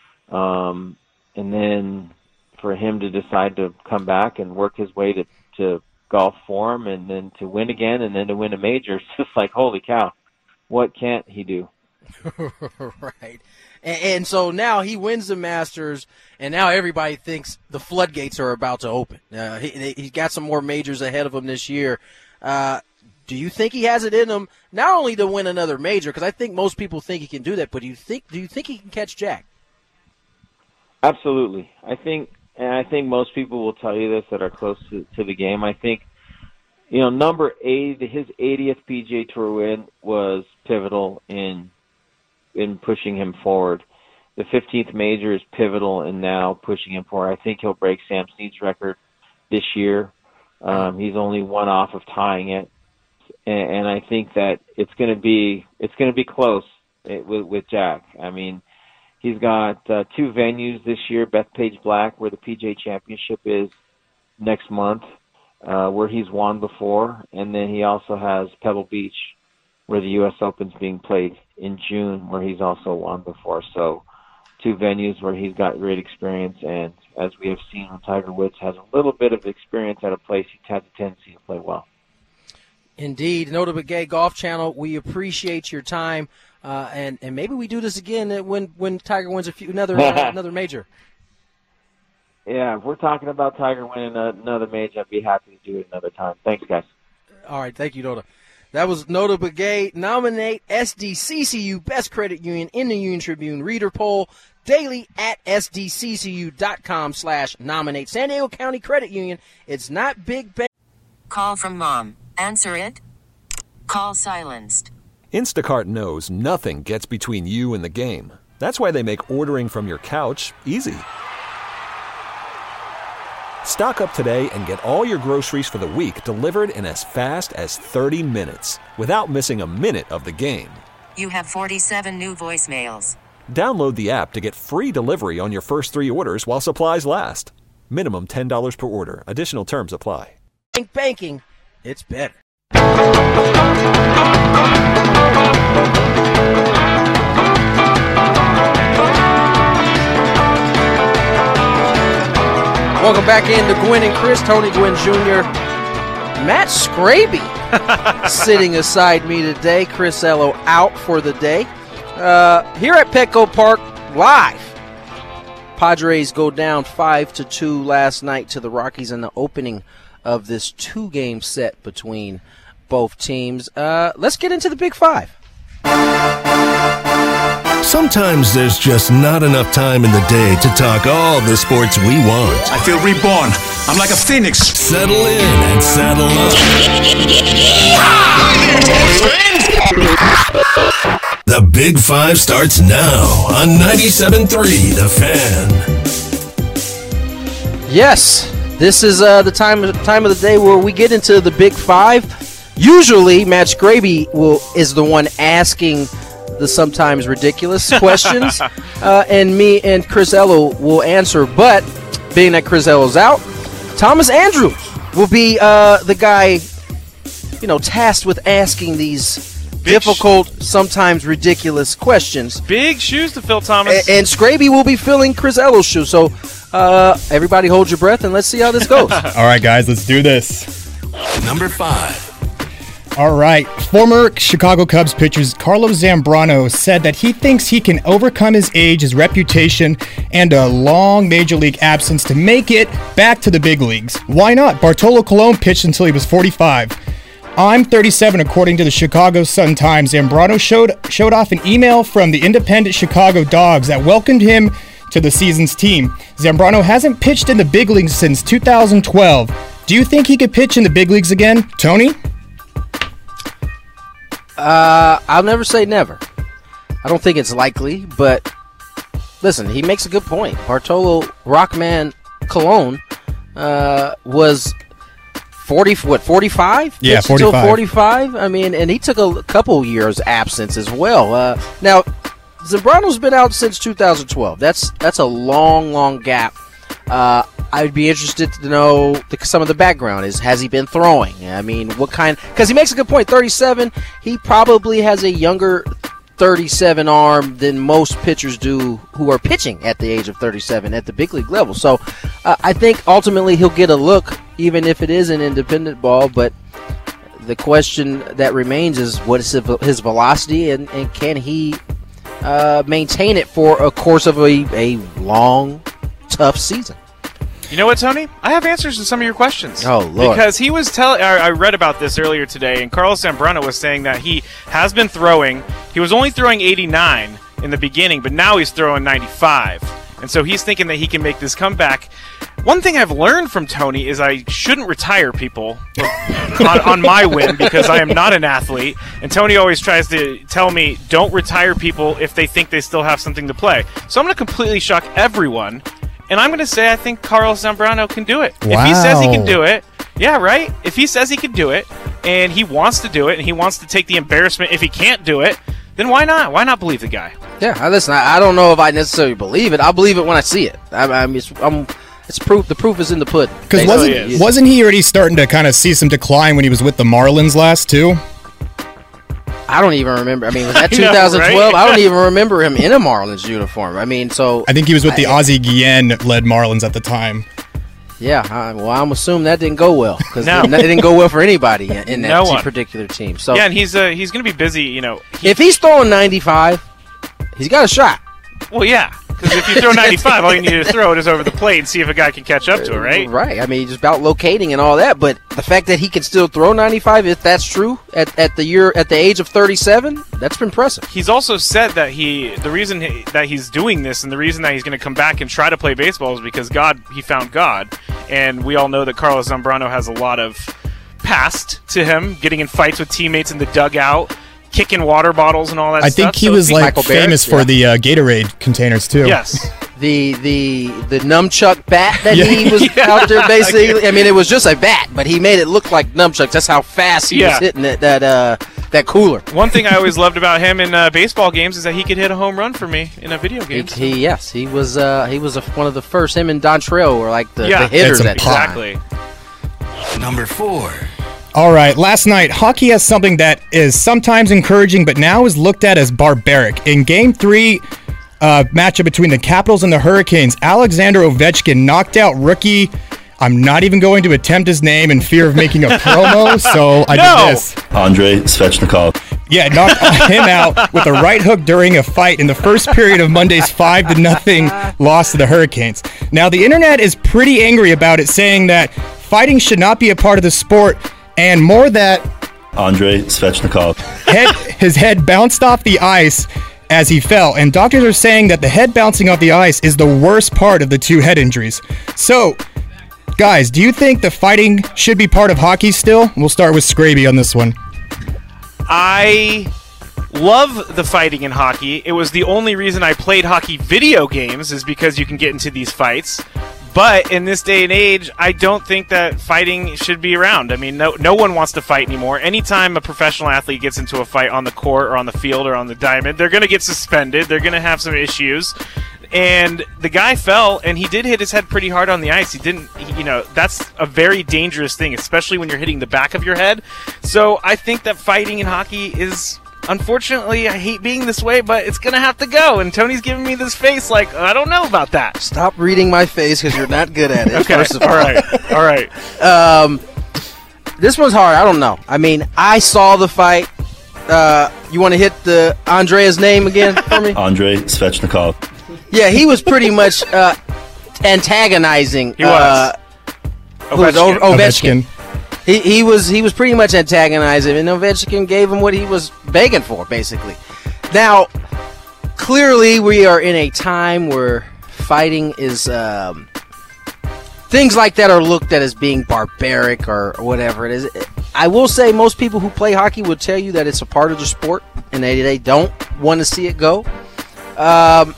um, and then for him to decide to come back and work his way to to golf form, and then to win again, and then to win a major, it's just like, holy cow, what can't he do? Right. And, and so now he wins the Masters, and now everybody thinks the floodgates are about to open. Uh, he, he's got some more majors ahead of him this year. Uh, do you think he has it in him not only to win another major, because I think most people think he can do that, but do you think do you think he can catch Jack? Absolutely. I think, and I think most people will tell you this that are close to, to the game. I think, you know, number eight, his eightieth P G A Tour win was pivotal in in pushing him forward. The fifteenth major is pivotal in now pushing him forward. I think he'll break Sam Snead's record this year. Um, he's only one off of tying it, and, and I think that it's going to be it's going to be close with, with Jack. I mean, he's got uh, two venues this year: Bethpage Black, where the P G A Championship is next month, uh, where he's won before, and then he also has Pebble Beach, where the U S Open's being played in June, where he's also won before. So two venues where he's got great experience, and as we have seen when Tiger Woods has a little bit of experience at a place, he has a tendency to play well. Indeed. Notah Begay, Golf Channel, we appreciate your time, uh, and, and maybe we do this again when, when Tiger wins a few another uh, another major. Yeah, if we're talking about Tiger winning another major, I'd be happy to do it another time. Thanks, guys. All right, thank you, Notah. That was Notah Begay. Nominate S D C C U Best Credit Union in the Union Tribune Reader Poll daily at sdccu.com slash nominate. San Diego County Credit Union. It's not big bank. Call from mom. Answer it. Call silenced. Instacart knows nothing gets between you and the game. That's why they make ordering from your couch easy. Stock up today and get all your groceries for the week delivered in as fast as thirty minutes without missing a minute of the game. You have forty-seven new voicemails. Download the app to get free delivery on your first three orders while supplies last. Minimum ten dollars per order. Additional terms apply. Think banking, it's better. Welcome back into Gwynn and Chris, Tony Gwynn Junior Matt Scraby sitting aside me today. Chris Ello out for the day. Uh, here at Petco Park, live. Padres go down five to two last night to the Rockies in the opening of this two-game set between both teams. Uh, let's get into the Big Five. Sometimes there's just not enough time in the day to talk all the sports we want. I feel reborn. I'm like a phoenix. Settle in and saddle up. The Big Five starts now on ninety-seven point three The Fan. Yes, this is uh, the time time of the day where we get into the Big Five. Usually, Matt Scraby will is the one asking the sometimes ridiculous questions, uh, and me and Chris Ello will answer. But being that Chris Ello's out, Thomas Andrews will be uh, the guy, you know, tasked with asking these Big difficult, sh- sometimes ridiculous questions. Big shoes to fill, Thomas. A- and Scraby will be filling Chris Ello's shoes. So uh, everybody hold your breath and let's see how this goes. All right, guys, let's do this. Number five. All right. Former Chicago Cubs pitcher Carlos Zambrano said that he thinks he can overcome his age, his reputation, and a long major league absence to make it back to the big leagues. Why not? Bartolo Colon pitched until he was forty-five. I'm thirty-seven, according to the Chicago Sun-Times. Zambrano showed showed off an email from the independent Chicago Dogs that welcomed him to the season's team. Zambrano hasn't pitched in the big leagues since two thousand twelve. Do you think he could pitch in the big leagues again, Tony? Uh, I'll never say never. I don't think it's likely, but listen, he makes a good point. Bartolo Rockman Colon uh, was forty, what, forty-five? Yeah, forty-five. Still forty-five? I mean, and he took a couple years absence as well. Uh, now, Zambrano's been out since two thousand twelve. That's that's a long, long gap. Uh, I'd be interested to know the, some of the background. Is has he been throwing? I mean, what kind? Because he makes a good point. thirty-seven. He probably has a younger thirty-seven arm than most pitchers do who are pitching at the age of thirty-seven at the big league level. So uh, I think ultimately he'll get a look, even if it is an independent ball. But the question that remains is what is his velocity, and, and can he uh, maintain it for a course of a, a long, tough season? You know what, Tony? I have answers to some of your questions. Oh, Lord. Because he was telling, I read about this earlier today, and Carlos Zambrano was saying that he has been throwing. He was only throwing eighty-nine in the beginning, but now he's throwing ninety-five. And so he's thinking that he can make this comeback. One thing I've learned from Tony is I shouldn't retire people on, on my whim because I am not an athlete. And Tony always tries to tell me, don't retire people if they think they still have something to play. So I'm going to completely shock everyone. And I'm going to say I think Carlos Zambrano can do it. Wow. If he says he can do it, yeah, right? If he says he can do it, and he wants to do it, and he wants to take the embarrassment if he can't do it, then why not? Why not believe the guy? Yeah, listen, I, I don't know if I necessarily believe it. I'll believe it when I see it. I, I mean, it's, I'm, it's proof. The proof is in the pudding. Because wasn't, he wasn't he already starting to kind of see some decline when he was with the Marlins last, too? I don't even remember. I mean, was that two thousand twelve? I, know, right? I don't even remember him in a Marlins uniform. I mean, so... I think he was with the I, Ozzie Guillen-led Marlins at the time. Yeah, I, well, I'm assuming that didn't go well. Because no. it, it didn't go well for anybody in, in that no t- one. particular team. So yeah, and he's uh, he's going to be busy, you know. He, if he's throwing ninety-five, he's got a shot. Well, yeah. Because if you throw ninety-five, all you need to throw it is over the plate and see if a guy can catch up to it, right? Right. I mean, just about locating and all that. But the fact that he can still throw ninety-five, if that's true, at, at the year at the age of thirty-seven, that's impressive. He's also said that he the reason he, that he's doing this and the reason that he's going to come back and try to play baseball is because God, he found God, and we all know that Carlos Zambrano has a lot of past to him, getting in fights with teammates in the dugout, kicking water bottles and all that I stuff. think he so was like Michael famous Barrett, for yeah. the uh, Gatorade containers too. Yes. The the the nunchuck bat that Yeah. he was Yeah. out there basically. I mean, it was just a bat, but he made it look like nunchucks. That's how fast he Yeah. was hitting it, that uh that cooler. One thing I always loved about him in uh, baseball games is that he could hit a home run for me in a video He, game. he yes, he was uh he was a, one of the first. Him and Dontrell were like the, Yeah. the hitters It's a at the pop. time. Exactly. Number four. All right, last night, hockey has something that is sometimes encouraging, but now is looked at as barbaric. In Game three uh, matchup between the Capitals and the Hurricanes, Alexander Ovechkin knocked out rookie I'm not even going to attempt his name in fear of making a promo, so I no. did this. Andrei Svechnikov. Yeah, knocked him out with a right hook during a fight in the first period of Monday's five to nothing loss to the Hurricanes. Now, the internet is pretty angry about it, saying that fighting should not be a part of the sport, and more that Andrei Svechnikov. Head, his head bounced off the ice as he fell, and doctors are saying that the head bouncing off the ice is the worst part of the two head injuries. So, guys, do you think the fighting should be part of hockey still? We'll start with Scraby on this one. I love the fighting in hockey. It was the only reason I played hockey video games, is because you can get into these fights. But in this day and age, I don't think that fighting should be around. I mean, no no one wants to fight anymore. Anytime a professional athlete gets into a fight on the court or on the field or on the diamond, they're going to get suspended. They're going to have some issues. And the guy fell, and he did hit his head pretty hard on the ice. He didn't, he, you know, that's a very dangerous thing, especially when you're hitting the back of your head. So I think that fighting in hockey is, unfortunately, I hate being this way, but it's going to have to go. And Tony's giving me this face like, I don't know about that. Stop reading my face because you're not good at it. Okay, first of all. all right, all right. Um, this one's hard. I don't know. I mean, I saw the fight. Uh, you want to hit the Andrea's name again for me? Andrei Svechnikov. Yeah, he was pretty much uh, antagonizing. He was. Uh, Ovechkin. O- Ovechkin. He he was he was pretty much antagonizing, and Ovechkin gave him what he was begging for, basically. Now, clearly, we are in a time where fighting is um, things like that are looked at as being barbaric or whatever it is. I will say most people who play hockey will tell you that it's a part of the sport, and they they don't want to see it go. Um,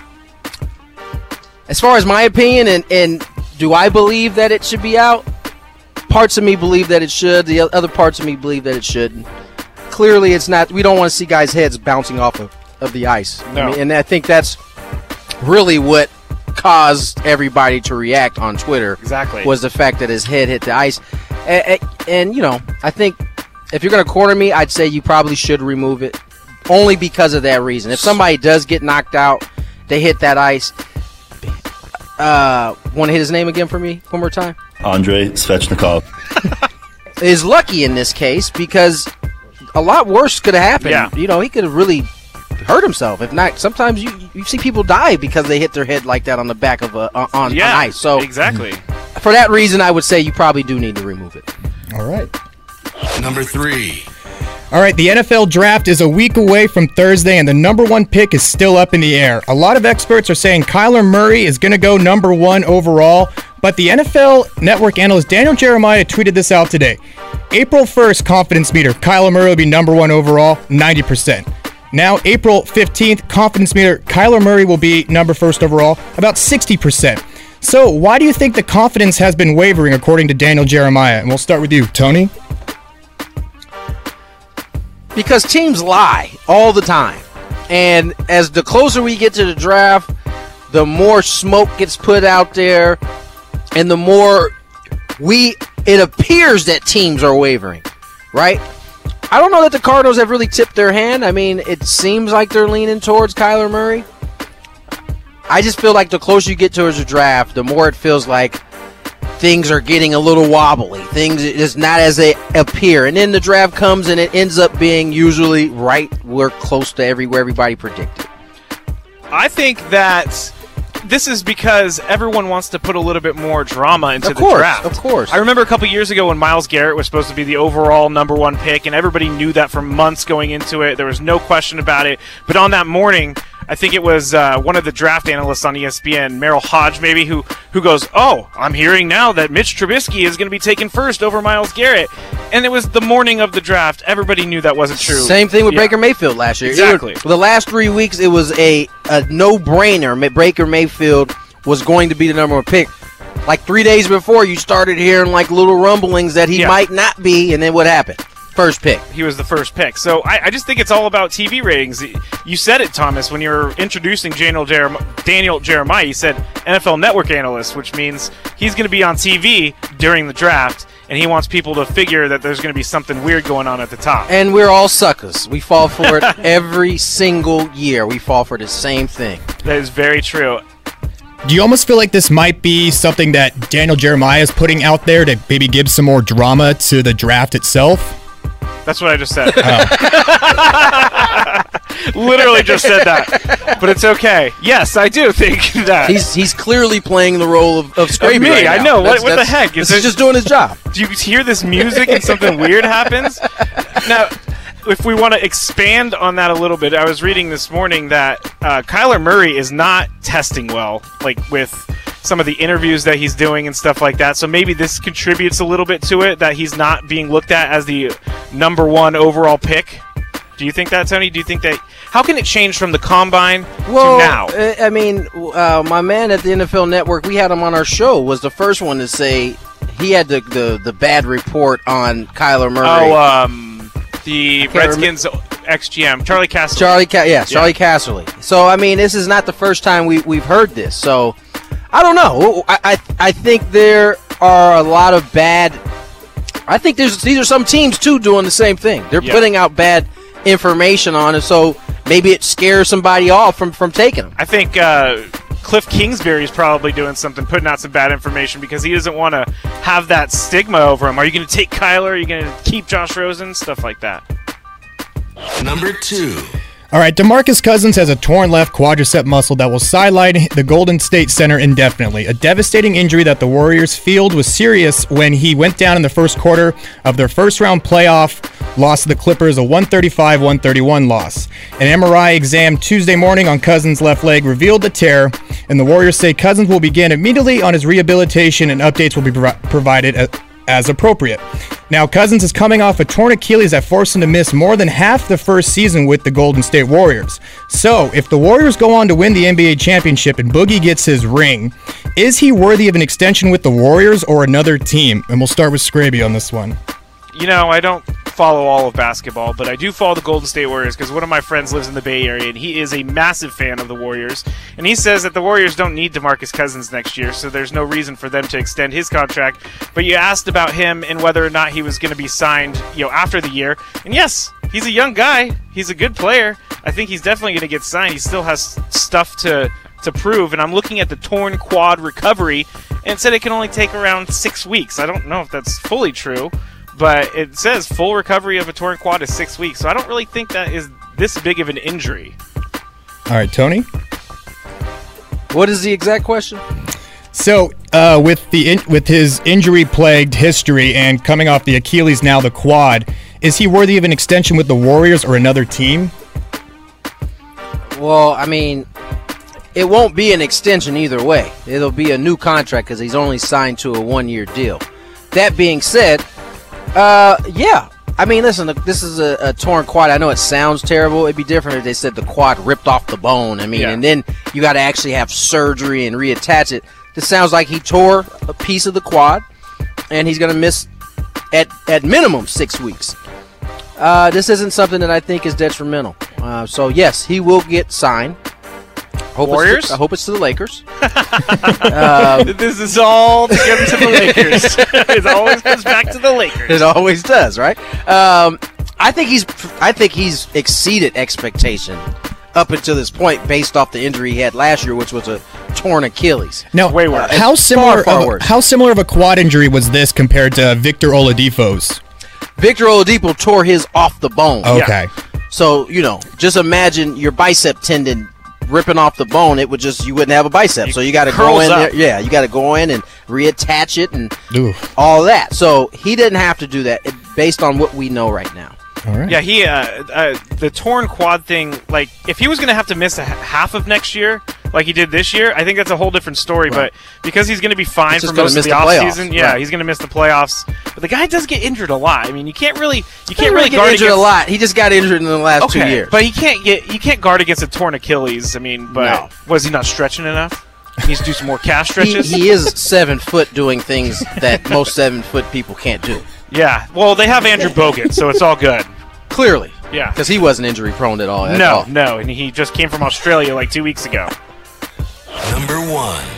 As far as my opinion, and, and do I believe that it should be out? Parts of me believe that it should. The other parts of me believe that it shouldn't. Clearly, it's not. We don't want to see guys' heads bouncing off of, of the ice. No. I mean, and I think that's really what caused everybody to react on Twitter. Exactly. Was the fact that his head hit the ice. And, and, and you know, I think if you're going to corner me, I'd say you probably should remove it. Only because of that reason. If somebody does get knocked out, they hit that ice. Uh, want to hit his name again for me one more time? Andrei Svechnikov. Is lucky in this case because a lot worse could have happened. Yeah. You know, he could have really hurt himself. If not, sometimes you you see people die because they hit their head like that on the back of a on, yeah, on ice. So exactly. For that reason, I would say you probably do need to remove it. All right. Number three. All right, the N F L draft is a week away from Thursday, and the number one pick is still up in the air. A lot of experts are saying Kyler Murray is going to go number one overall, but the N F L Network analyst Daniel Jeremiah tweeted this out today. April first confidence meter, Kyler Murray will be number one overall, ninety percent. Now, April fifteenth confidence meter, Kyler Murray will be number first overall, about sixty percent. So why do you think the confidence has been wavering, according to Daniel Jeremiah? And we'll start with you, Tony. Because teams lie all the time. And as the closer we get to the draft, the more smoke gets put out there, and the more we it appears that teams are wavering, right? I don't know that the Cardinals have really tipped their hand. I mean, it seems like they're leaning towards Kyler Murray. I just feel like the closer you get towards the draft, the more it feels like things are getting a little wobbly. Things is not as they appear. And then the draft comes and it ends up being usually right where close to everywhere everybody predicted. I think that this is because everyone wants to put a little bit more drama into of the course, draft. Of course. I remember a couple years ago when Myles Garrett was supposed to be the overall number one pick, and everybody knew that for months going into it. There was no question about it. But on that morning, I think it was uh, one of the draft analysts on E S P N, Merrill Hodge maybe, who who goes, oh, I'm hearing now that Mitch Trubisky is going to be taken first over Myles Garrett. And it was the morning of the draft. Everybody knew that wasn't true. Same thing with yeah. Baker Mayfield last year. Exactly. Was, the last three weeks, it was a, a no-brainer. Baker Mayfield was going to be the number one pick. Like three days before, you started hearing like little rumblings that he yeah. might not be, and then what happened? First pick. He was the first pick. So I, I just think it's all about T V ratings. You said it, Thomas, when you were introducing Daniel, Jerem- Daniel Jeremiah. You said N F L Network analyst, which means he's going to be on T V during the draft, and he wants people to figure that there's going to be something weird going on at the top. And we're all suckers. We fall for it every single year. We fall for the same thing. That is very true. Do you almost feel like this might be something that Daniel Jeremiah is putting out there to maybe give some more drama to the draft itself? That's what I just said. Oh. Literally just said that. But it's okay. Yes, I do think that. He's he's clearly playing the role of, of Scraby me, right now. I know. That's, what what the that's, heck? Is he's just doing his job. Do you hear this music and something weird happens? Now, if we want to expand on that a little bit, I was reading this morning that uh, Kyler Murray is not testing well, like with some of the interviews that he's doing and stuff like that. So maybe this contributes a little bit to it, that he's not being looked at as the number one overall pick. Do you think that, Tony? Do you think that? How can it change from the combine well, to now? I mean, uh, my man at the N F L Network, we had him on our show, was the first one to say he had the the, the bad report on Kyler Murray. Oh, um, the Redskins ex G M, Charlie Casserly. Charlie, Ca- yeah, Charlie yeah. Casserly. So, I mean, this is not the first time we, we've heard this. So, I don't know. I, I I think there are a lot of bad. I think there's these are some teams too doing the same thing. They're yeah. putting out bad information on it, so maybe it scares somebody off from, from taking them. I think uh, Cliff Kingsbury is probably doing something, putting out some bad information because he doesn't want to have that stigma over him. Are you going to take Kyler? Are you going to keep Josh Rosen? Stuff like that. Number two. All right, DeMarcus Cousins has a torn left quadricep muscle that will sideline the Golden State Center indefinitely. A devastating injury that the Warriors feared was serious when he went down in the first quarter of their first-round playoff loss to the Clippers, a one thirty-five one thirty-one loss. An M R I exam Tuesday morning on Cousins' left leg revealed the tear, and the Warriors say Cousins will begin immediately on his rehabilitation and updates will be pro- provided as, as appropriate. Now, Cousins is coming off a torn Achilles that forced him to miss more than half the first season with the Golden State Warriors. So, if the Warriors go on to win the N B A championship and Boogie gets his ring, is he worthy of an extension with the Warriors or another team? And we'll start with Scraby on this one. You know, I don't follow all of basketball, but I do follow the Golden State Warriors because one of my friends lives in the Bay Area, and he is a massive fan of the Warriors. And he says that the Warriors don't need DeMarcus Cousins next year, so there's no reason for them to extend his contract. But you asked about him and whether or not he was going to be signed, you know, after the year. And yes, he's a young guy. He's a good player. I think he's definitely going to get signed. He still has stuff to to prove, and I'm looking at the torn quad recovery, and it said it can only take around six weeks. I don't know if that's fully true, but it says full recovery of a torn quad is six weeks, so I don't really think that is this big of an injury. All right, Tony? What is the exact question? So, uh, with the in- with his injury-plagued history and coming off the Achilles, now the quad, is he worthy of an extension with the Warriors or another team? Well, I mean, it won't be an extension either way. It'll be a new contract because he's only signed to a one-year deal. That being said, uh, yeah. I mean, listen, this is a, a torn quad. I know it sounds terrible. It'd be different if they said the quad ripped off the bone. I mean, Yeah. and then you got to actually have surgery and reattach it. This sounds like he tore a piece of the quad, and he's going to miss at, at minimum six weeks. Uh, this isn't something that I think is detrimental. Uh, so, yes, he will get signed. Hope Warriors? It's to, I hope it's to the Lakers. um, This is all to get to the Lakers. It always comes back to the Lakers. It always does, right? Um, I think he's I think he's exceeded expectation up until this point based off the injury he had last year, which was a torn Achilles. Now, way worse. how It's similar far, far of, worse. how similar of a quad injury was this compared to Victor Oladipo's? Victor Oladipo tore his off the bone. Okay. So, you know, just imagine your bicep tendon ripping off the bone. It would just, you wouldn't have a bicep. So you got to go curls in up. there. Yeah, you got to go in and reattach it and Ooh. all that. So he didn't have to do that based on what we know right now. All right. Yeah, he uh, uh, the torn quad thing. Like, if he was going to have to miss a h- half of next year, like he did this year, I think that's a whole different story. Right. But because he's going to be fine He's for just gonna most of miss the the offseason, playoffs. yeah, Right. he's going to miss the playoffs. But the guy does get injured a lot. I mean, you can't really, you He can't really get guard injured against, a lot. He just got injured in the last okay, two years. but he can't get, you can't guard against a torn Achilles. I mean, but No. was he not stretching enough? He needs to do some more calf he, stretches. he is seven foot doing things that most seven foot people can't do. Yeah, well, they have Andrew Bogut, so it's all good. Clearly. Yeah. Because he wasn't injury prone at all. at No, all. no, and he just came from Australia like two weeks ago. Number one.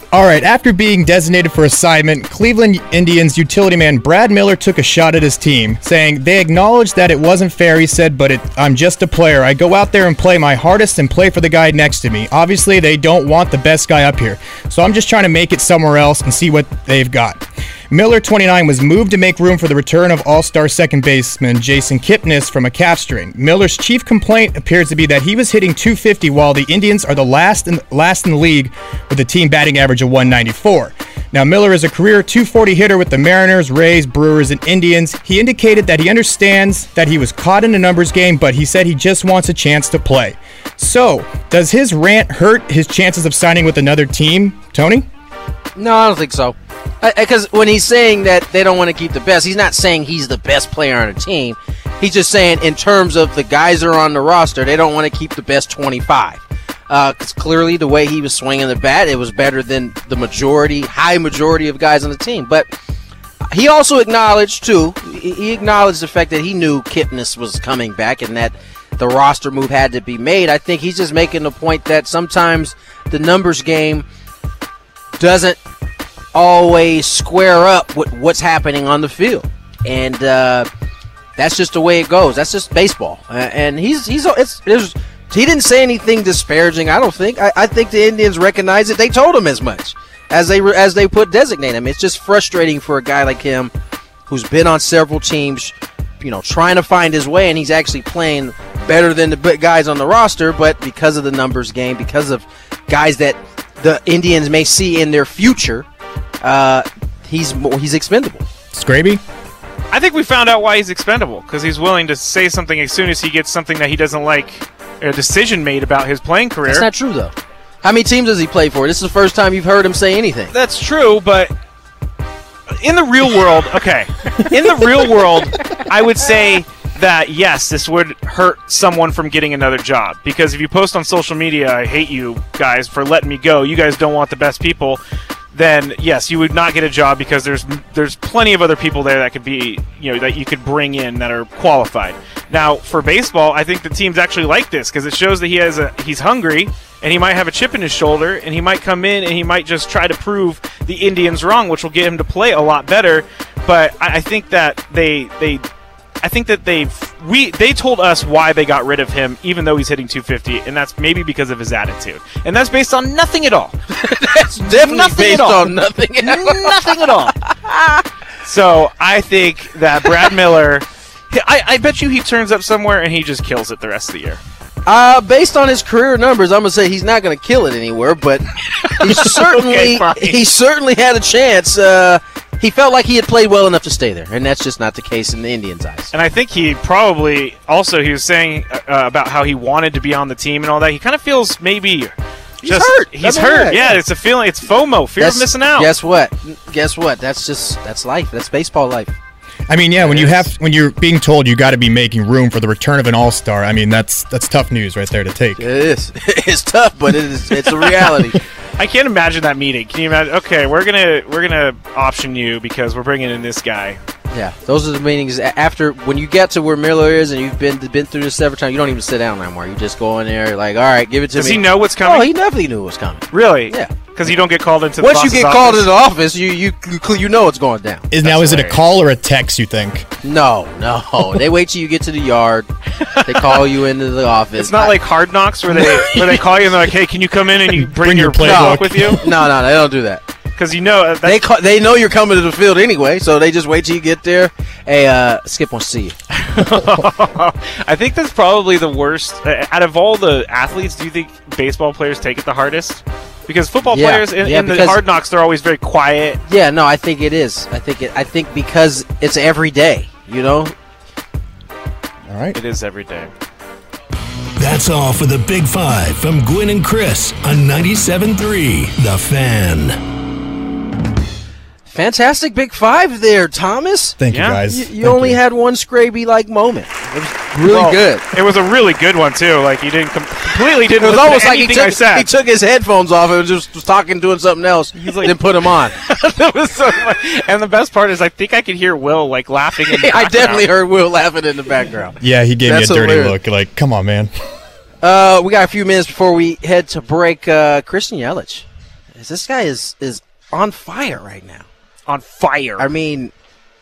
All right, after being designated for assignment, Cleveland Indians utility man Brad Miller took a shot at his team, saying, they acknowledged that it wasn't fair, he said, but it, I'm just a player. I go out there and play my hardest and play for the guy next to me. Obviously, they don't want the best guy up here, so I'm just trying to make it somewhere else and see what they've got. Miller, twenty-nine, was moved to make room for the return of all-star second baseman Jason Kipnis from a calf strain. Miller's chief complaint appears to be that he was hitting two fifty while the Indians are the last in, last in the league with a team batting average of one ninety-four. Now, Miller is a career two forty hitter with the Mariners, Rays, Brewers, and Indians. He indicated that he understands that he was caught in a numbers game, but he said he just wants a chance to play. So, does his rant hurt his chances of signing with another team, Tony? No, I don't think so. Because when he's saying that they don't want to keep the best, he's not saying he's the best player on a team. He's just saying in terms of the guys that are on the roster, they don't want to keep the best twenty-five. Because uh, clearly the way he was swinging the bat, it was better than the majority, high majority of guys on the team. But he also acknowledged, too, he acknowledged the fact that he knew Kipnis was coming back and that the roster move had to be made. I think he's just making the point that sometimes the numbers game doesn't always square up with what's happening on the field, and uh, that's just the way it goes. That's just baseball, uh, and he's he's it's, it's he didn't say anything disparaging. I don't think. I, I think the Indians recognize it. They told him as much as they as they put designate him. It's just frustrating for a guy like him, who's been on several teams, you know, trying to find his way, and he's actually playing better than the guys on the roster. But because of the numbers game, because of guys that the Indians may see in their future. Uh, he's he's expendable. Scraby? I think we found out why he's expendable, because he's willing to say something as soon as he gets something that he doesn't like, a decision made about his playing career. That's not true, though. How many teams does he play for? This is the first time you've heard him say anything. That's true, but in the real world, okay, in the real world, I would say that, yes, this would hurt someone from getting another job, because if you post on social media, I hate you guys for letting me go, you guys don't want the best people, then yes, you would not get a job because there's there's plenty of other people there that could be, you know, that you could bring in that are qualified. Now, for baseball, I think the teams actually like this because it shows that he has a he's hungry and he might have a chip in his shoulder and he might come in and he might just try to prove the Indians wrong, which will get him to play a lot better. But I, I think that they they I think that they've we they told us why they got rid of him, even though he's hitting two fifty, and that's maybe because of his attitude, and that's based on nothing at all. That's definitely nothing based at all. on nothing. At all. Nothing at all. So I think that Brad Miller, I, I bet you he turns up somewhere and he just kills it the rest of the year. Uh, based on his career numbers, I'm gonna say he's not gonna kill it anywhere, but he certainly Okay, he certainly had a chance. Uh, he felt like he had played well enough to stay there, and that's just not the case in the Indians' eyes. And I think he probably also he was saying uh, about how he wanted to be on the team and all that. He kind of feels maybe He's just hurt. He's I mean, hurt. yeah, Yeah, yeah. it's a feeling. It's FOMO, fear That's- of missing out. Guess what? Guess what? That's just that's life. That's baseball life. I mean, yeah, when you have when you're being told you got to be making room for the return of an all-star, I mean, that's that's tough news right there to take. It is. It's tough, but it is. It's a reality. I can't imagine that meeting. Can you imagine? Okay, we're gonna we're gonna option you because we're bringing in this guy. Yeah, those are the meetings after when you get to where Miller is and you've been been through this several times. You don't even sit down anymore. You just go in there like, all right, give it to Does me. he know what's coming? Oh, he definitely knew what was coming. Really? Yeah. Because you don't get called into the Once you boss's get called office? into the office, you you you, you know what's going down. Is now is it a call or a text? You think? No, no. They wait till you get to the yard. They call you into the office. It's not like Hard Knocks where they where they call you and they're like, hey, can you come in and you bring, Bring your your playbook playbook. with you? No, no, they don't do that. Because you know that's, They call, they know you're coming to the field anyway, so they just wait till you get there. Hey, uh, Skip wants to see you. I think that's probably the worst. Uh, out of all the athletes, do you think baseball players take it the hardest? Because football Yeah, players in, yeah, in the because- Hard Knocks, they're always very quiet. Yeah, no, I think it is. I think it. I think because it's every day. You know. All right. It is every day. That's all for the Big Five from Gwynn and Chris on ninety-seven point three The Fan. Fantastic Big Five there, Thomas. Thank Yeah. you, guys. You, you Thank only you. had one Scraby-like moment. It was really Well, good. It was a really good one too. Like you didn't com- completely didn't. It was listen almost to like he anything I took, said. he took his headphones off and just was talking, doing something else, like- then put them on. That was so funny. And the best part is, I think I could hear Will like laughing. In the I background. definitely heard Will laughing in the background. Yeah, he gave That's me a dirty hilarious. look. Like, come on, man. Uh, we got a few minutes before we head to break. Uh, Christian Yelich is this guy is is on fire right now. On fire. I mean,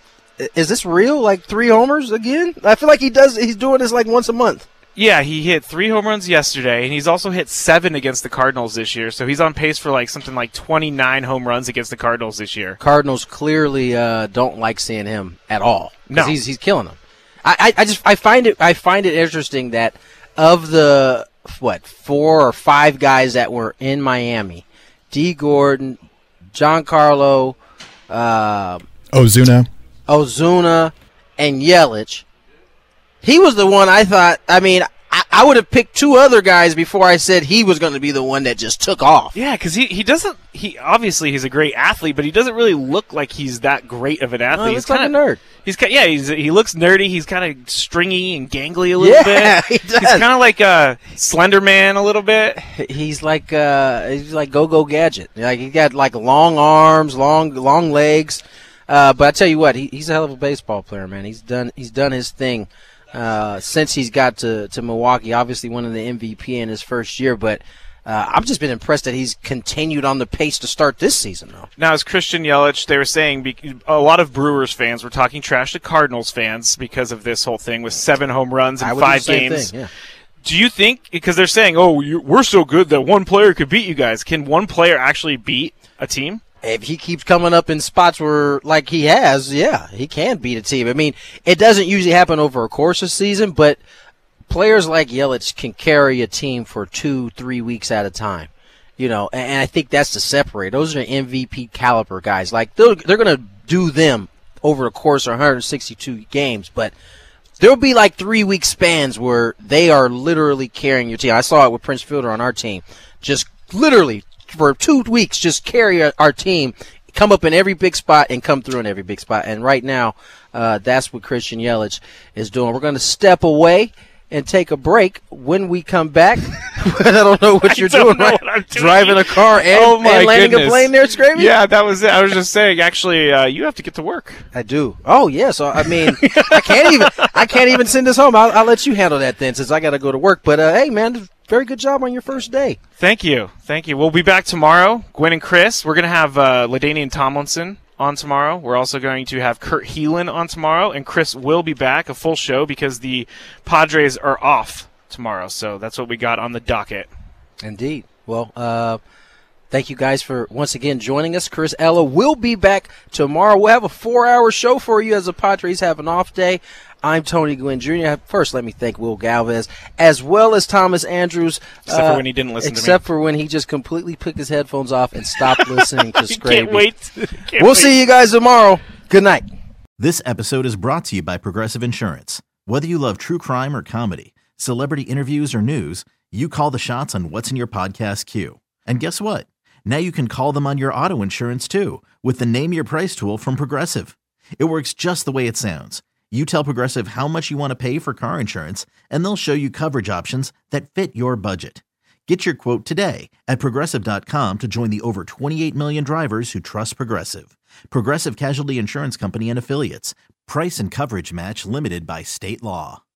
is this real? Like three homers again? I feel like he does. He's doing this like once a month. Yeah, he hit three home runs yesterday, and he's also hit seven against the Cardinals this year. So he's on pace for like something like twenty-nine home runs against the Cardinals this year. Cardinals clearly uh, don't like seeing him at all. No, he's he's killing them. I, I, I just I find it I find it interesting that of the what four or five guys that were in Miami, D. Gordon, Giancarlo, uh, Ozuna, Ozuna, and Yelich. He was the one I thought, I mean, I, I would have picked two other guys before I said he was going to be the one that just took off. Yeah, because he, he doesn't, he obviously he's a great athlete, but he doesn't really look like he's that great of an athlete. No, he's kind kinda, of nerd. He's Yeah, he's, he looks nerdy. He's kind of stringy and gangly a little yeah, bit. He does. He's kind of like a Slender Man a little bit. He's like uh, he's like Go-Go Gadget. Like he got like long arms, long long legs. Uh, but I tell you what, he, he's a hell of a baseball player, man. He's done he's done his thing. Uh, since he's got to, to Milwaukee, obviously winning the M V P in his first year, but uh, I've just been impressed that he's continued on the pace to start this season, though. Now, as Christian Yelich, they were saying a lot of Brewers fans were talking trash to Cardinals fans because of this whole thing with seven home runs in five games. Thing, yeah. Do you think, because they're saying, oh, you, we're so good that one player could beat you guys, can one player actually beat a team? If he keeps coming up in spots where, like he has, yeah, he can beat a team. I mean, it doesn't usually happen over a course of season, but players like Yelich can carry a team for two, three weeks at a time. You know, and, and I think that's the separate. Those are M V P caliber guys. Like, they're, they're going to do them over a course of one hundred sixty-two games, but there'll be like three-week spans where they are literally carrying your team. I saw it with Prince Fielder on our team. Just literally for two weeks, just carry our team, come up in every big spot, and come through in every big spot. And right now, uh, that's what Christian Yelich is doing. We're going to step away and take a break. When we come back, I don't know what you're doing, right? Doing. Driving a car and, oh my and landing goodness. a plane there, Scrappy? Yeah, that was it. I was just saying, actually, uh, you have to get to work. I do. Oh, yeah. So, I mean, I can't even I can't even send this home. I'll, I'll let you handle that then since I got to go to work. But, uh, hey, man, very good job on your first day. Thank you. Thank you. We'll be back tomorrow. Gwen and Chris. We're going to have uh, LaDainian Tomlinson on tomorrow. We're also going to have Kurt Heelan on tomorrow. And Chris will be back, a full show, because the Padres are off tomorrow. So that's what we got on the docket. Indeed. Well, uh, thank you guys for once again joining us. Chris Ella will be back tomorrow. We'll have a four-hour show for you as the Padres have an off day. I'm Tony Gwynn Junior First, let me thank Will Galvez, as well as Thomas Andrews. Except uh, for when he didn't listen to me. Except for when he just completely took his headphones off and stopped listening to Scrappy. Can't wait. Can't we'll wait. see you guys tomorrow. Good night. This episode is brought to you by Progressive Insurance. Whether you love true crime or comedy, celebrity interviews or news, you call the shots on what's in your podcast queue. And guess what? Now you can call them on your auto insurance too with the Name Your Price tool from Progressive. It works just the way it sounds. You tell Progressive how much you want to pay for car insurance, and they'll show you coverage options that fit your budget. Get your quote today at Progressive dot com to join the over twenty-eight million drivers who trust Progressive. Progressive Casualty Insurance Company and Affiliates. Price and coverage match limited by state law.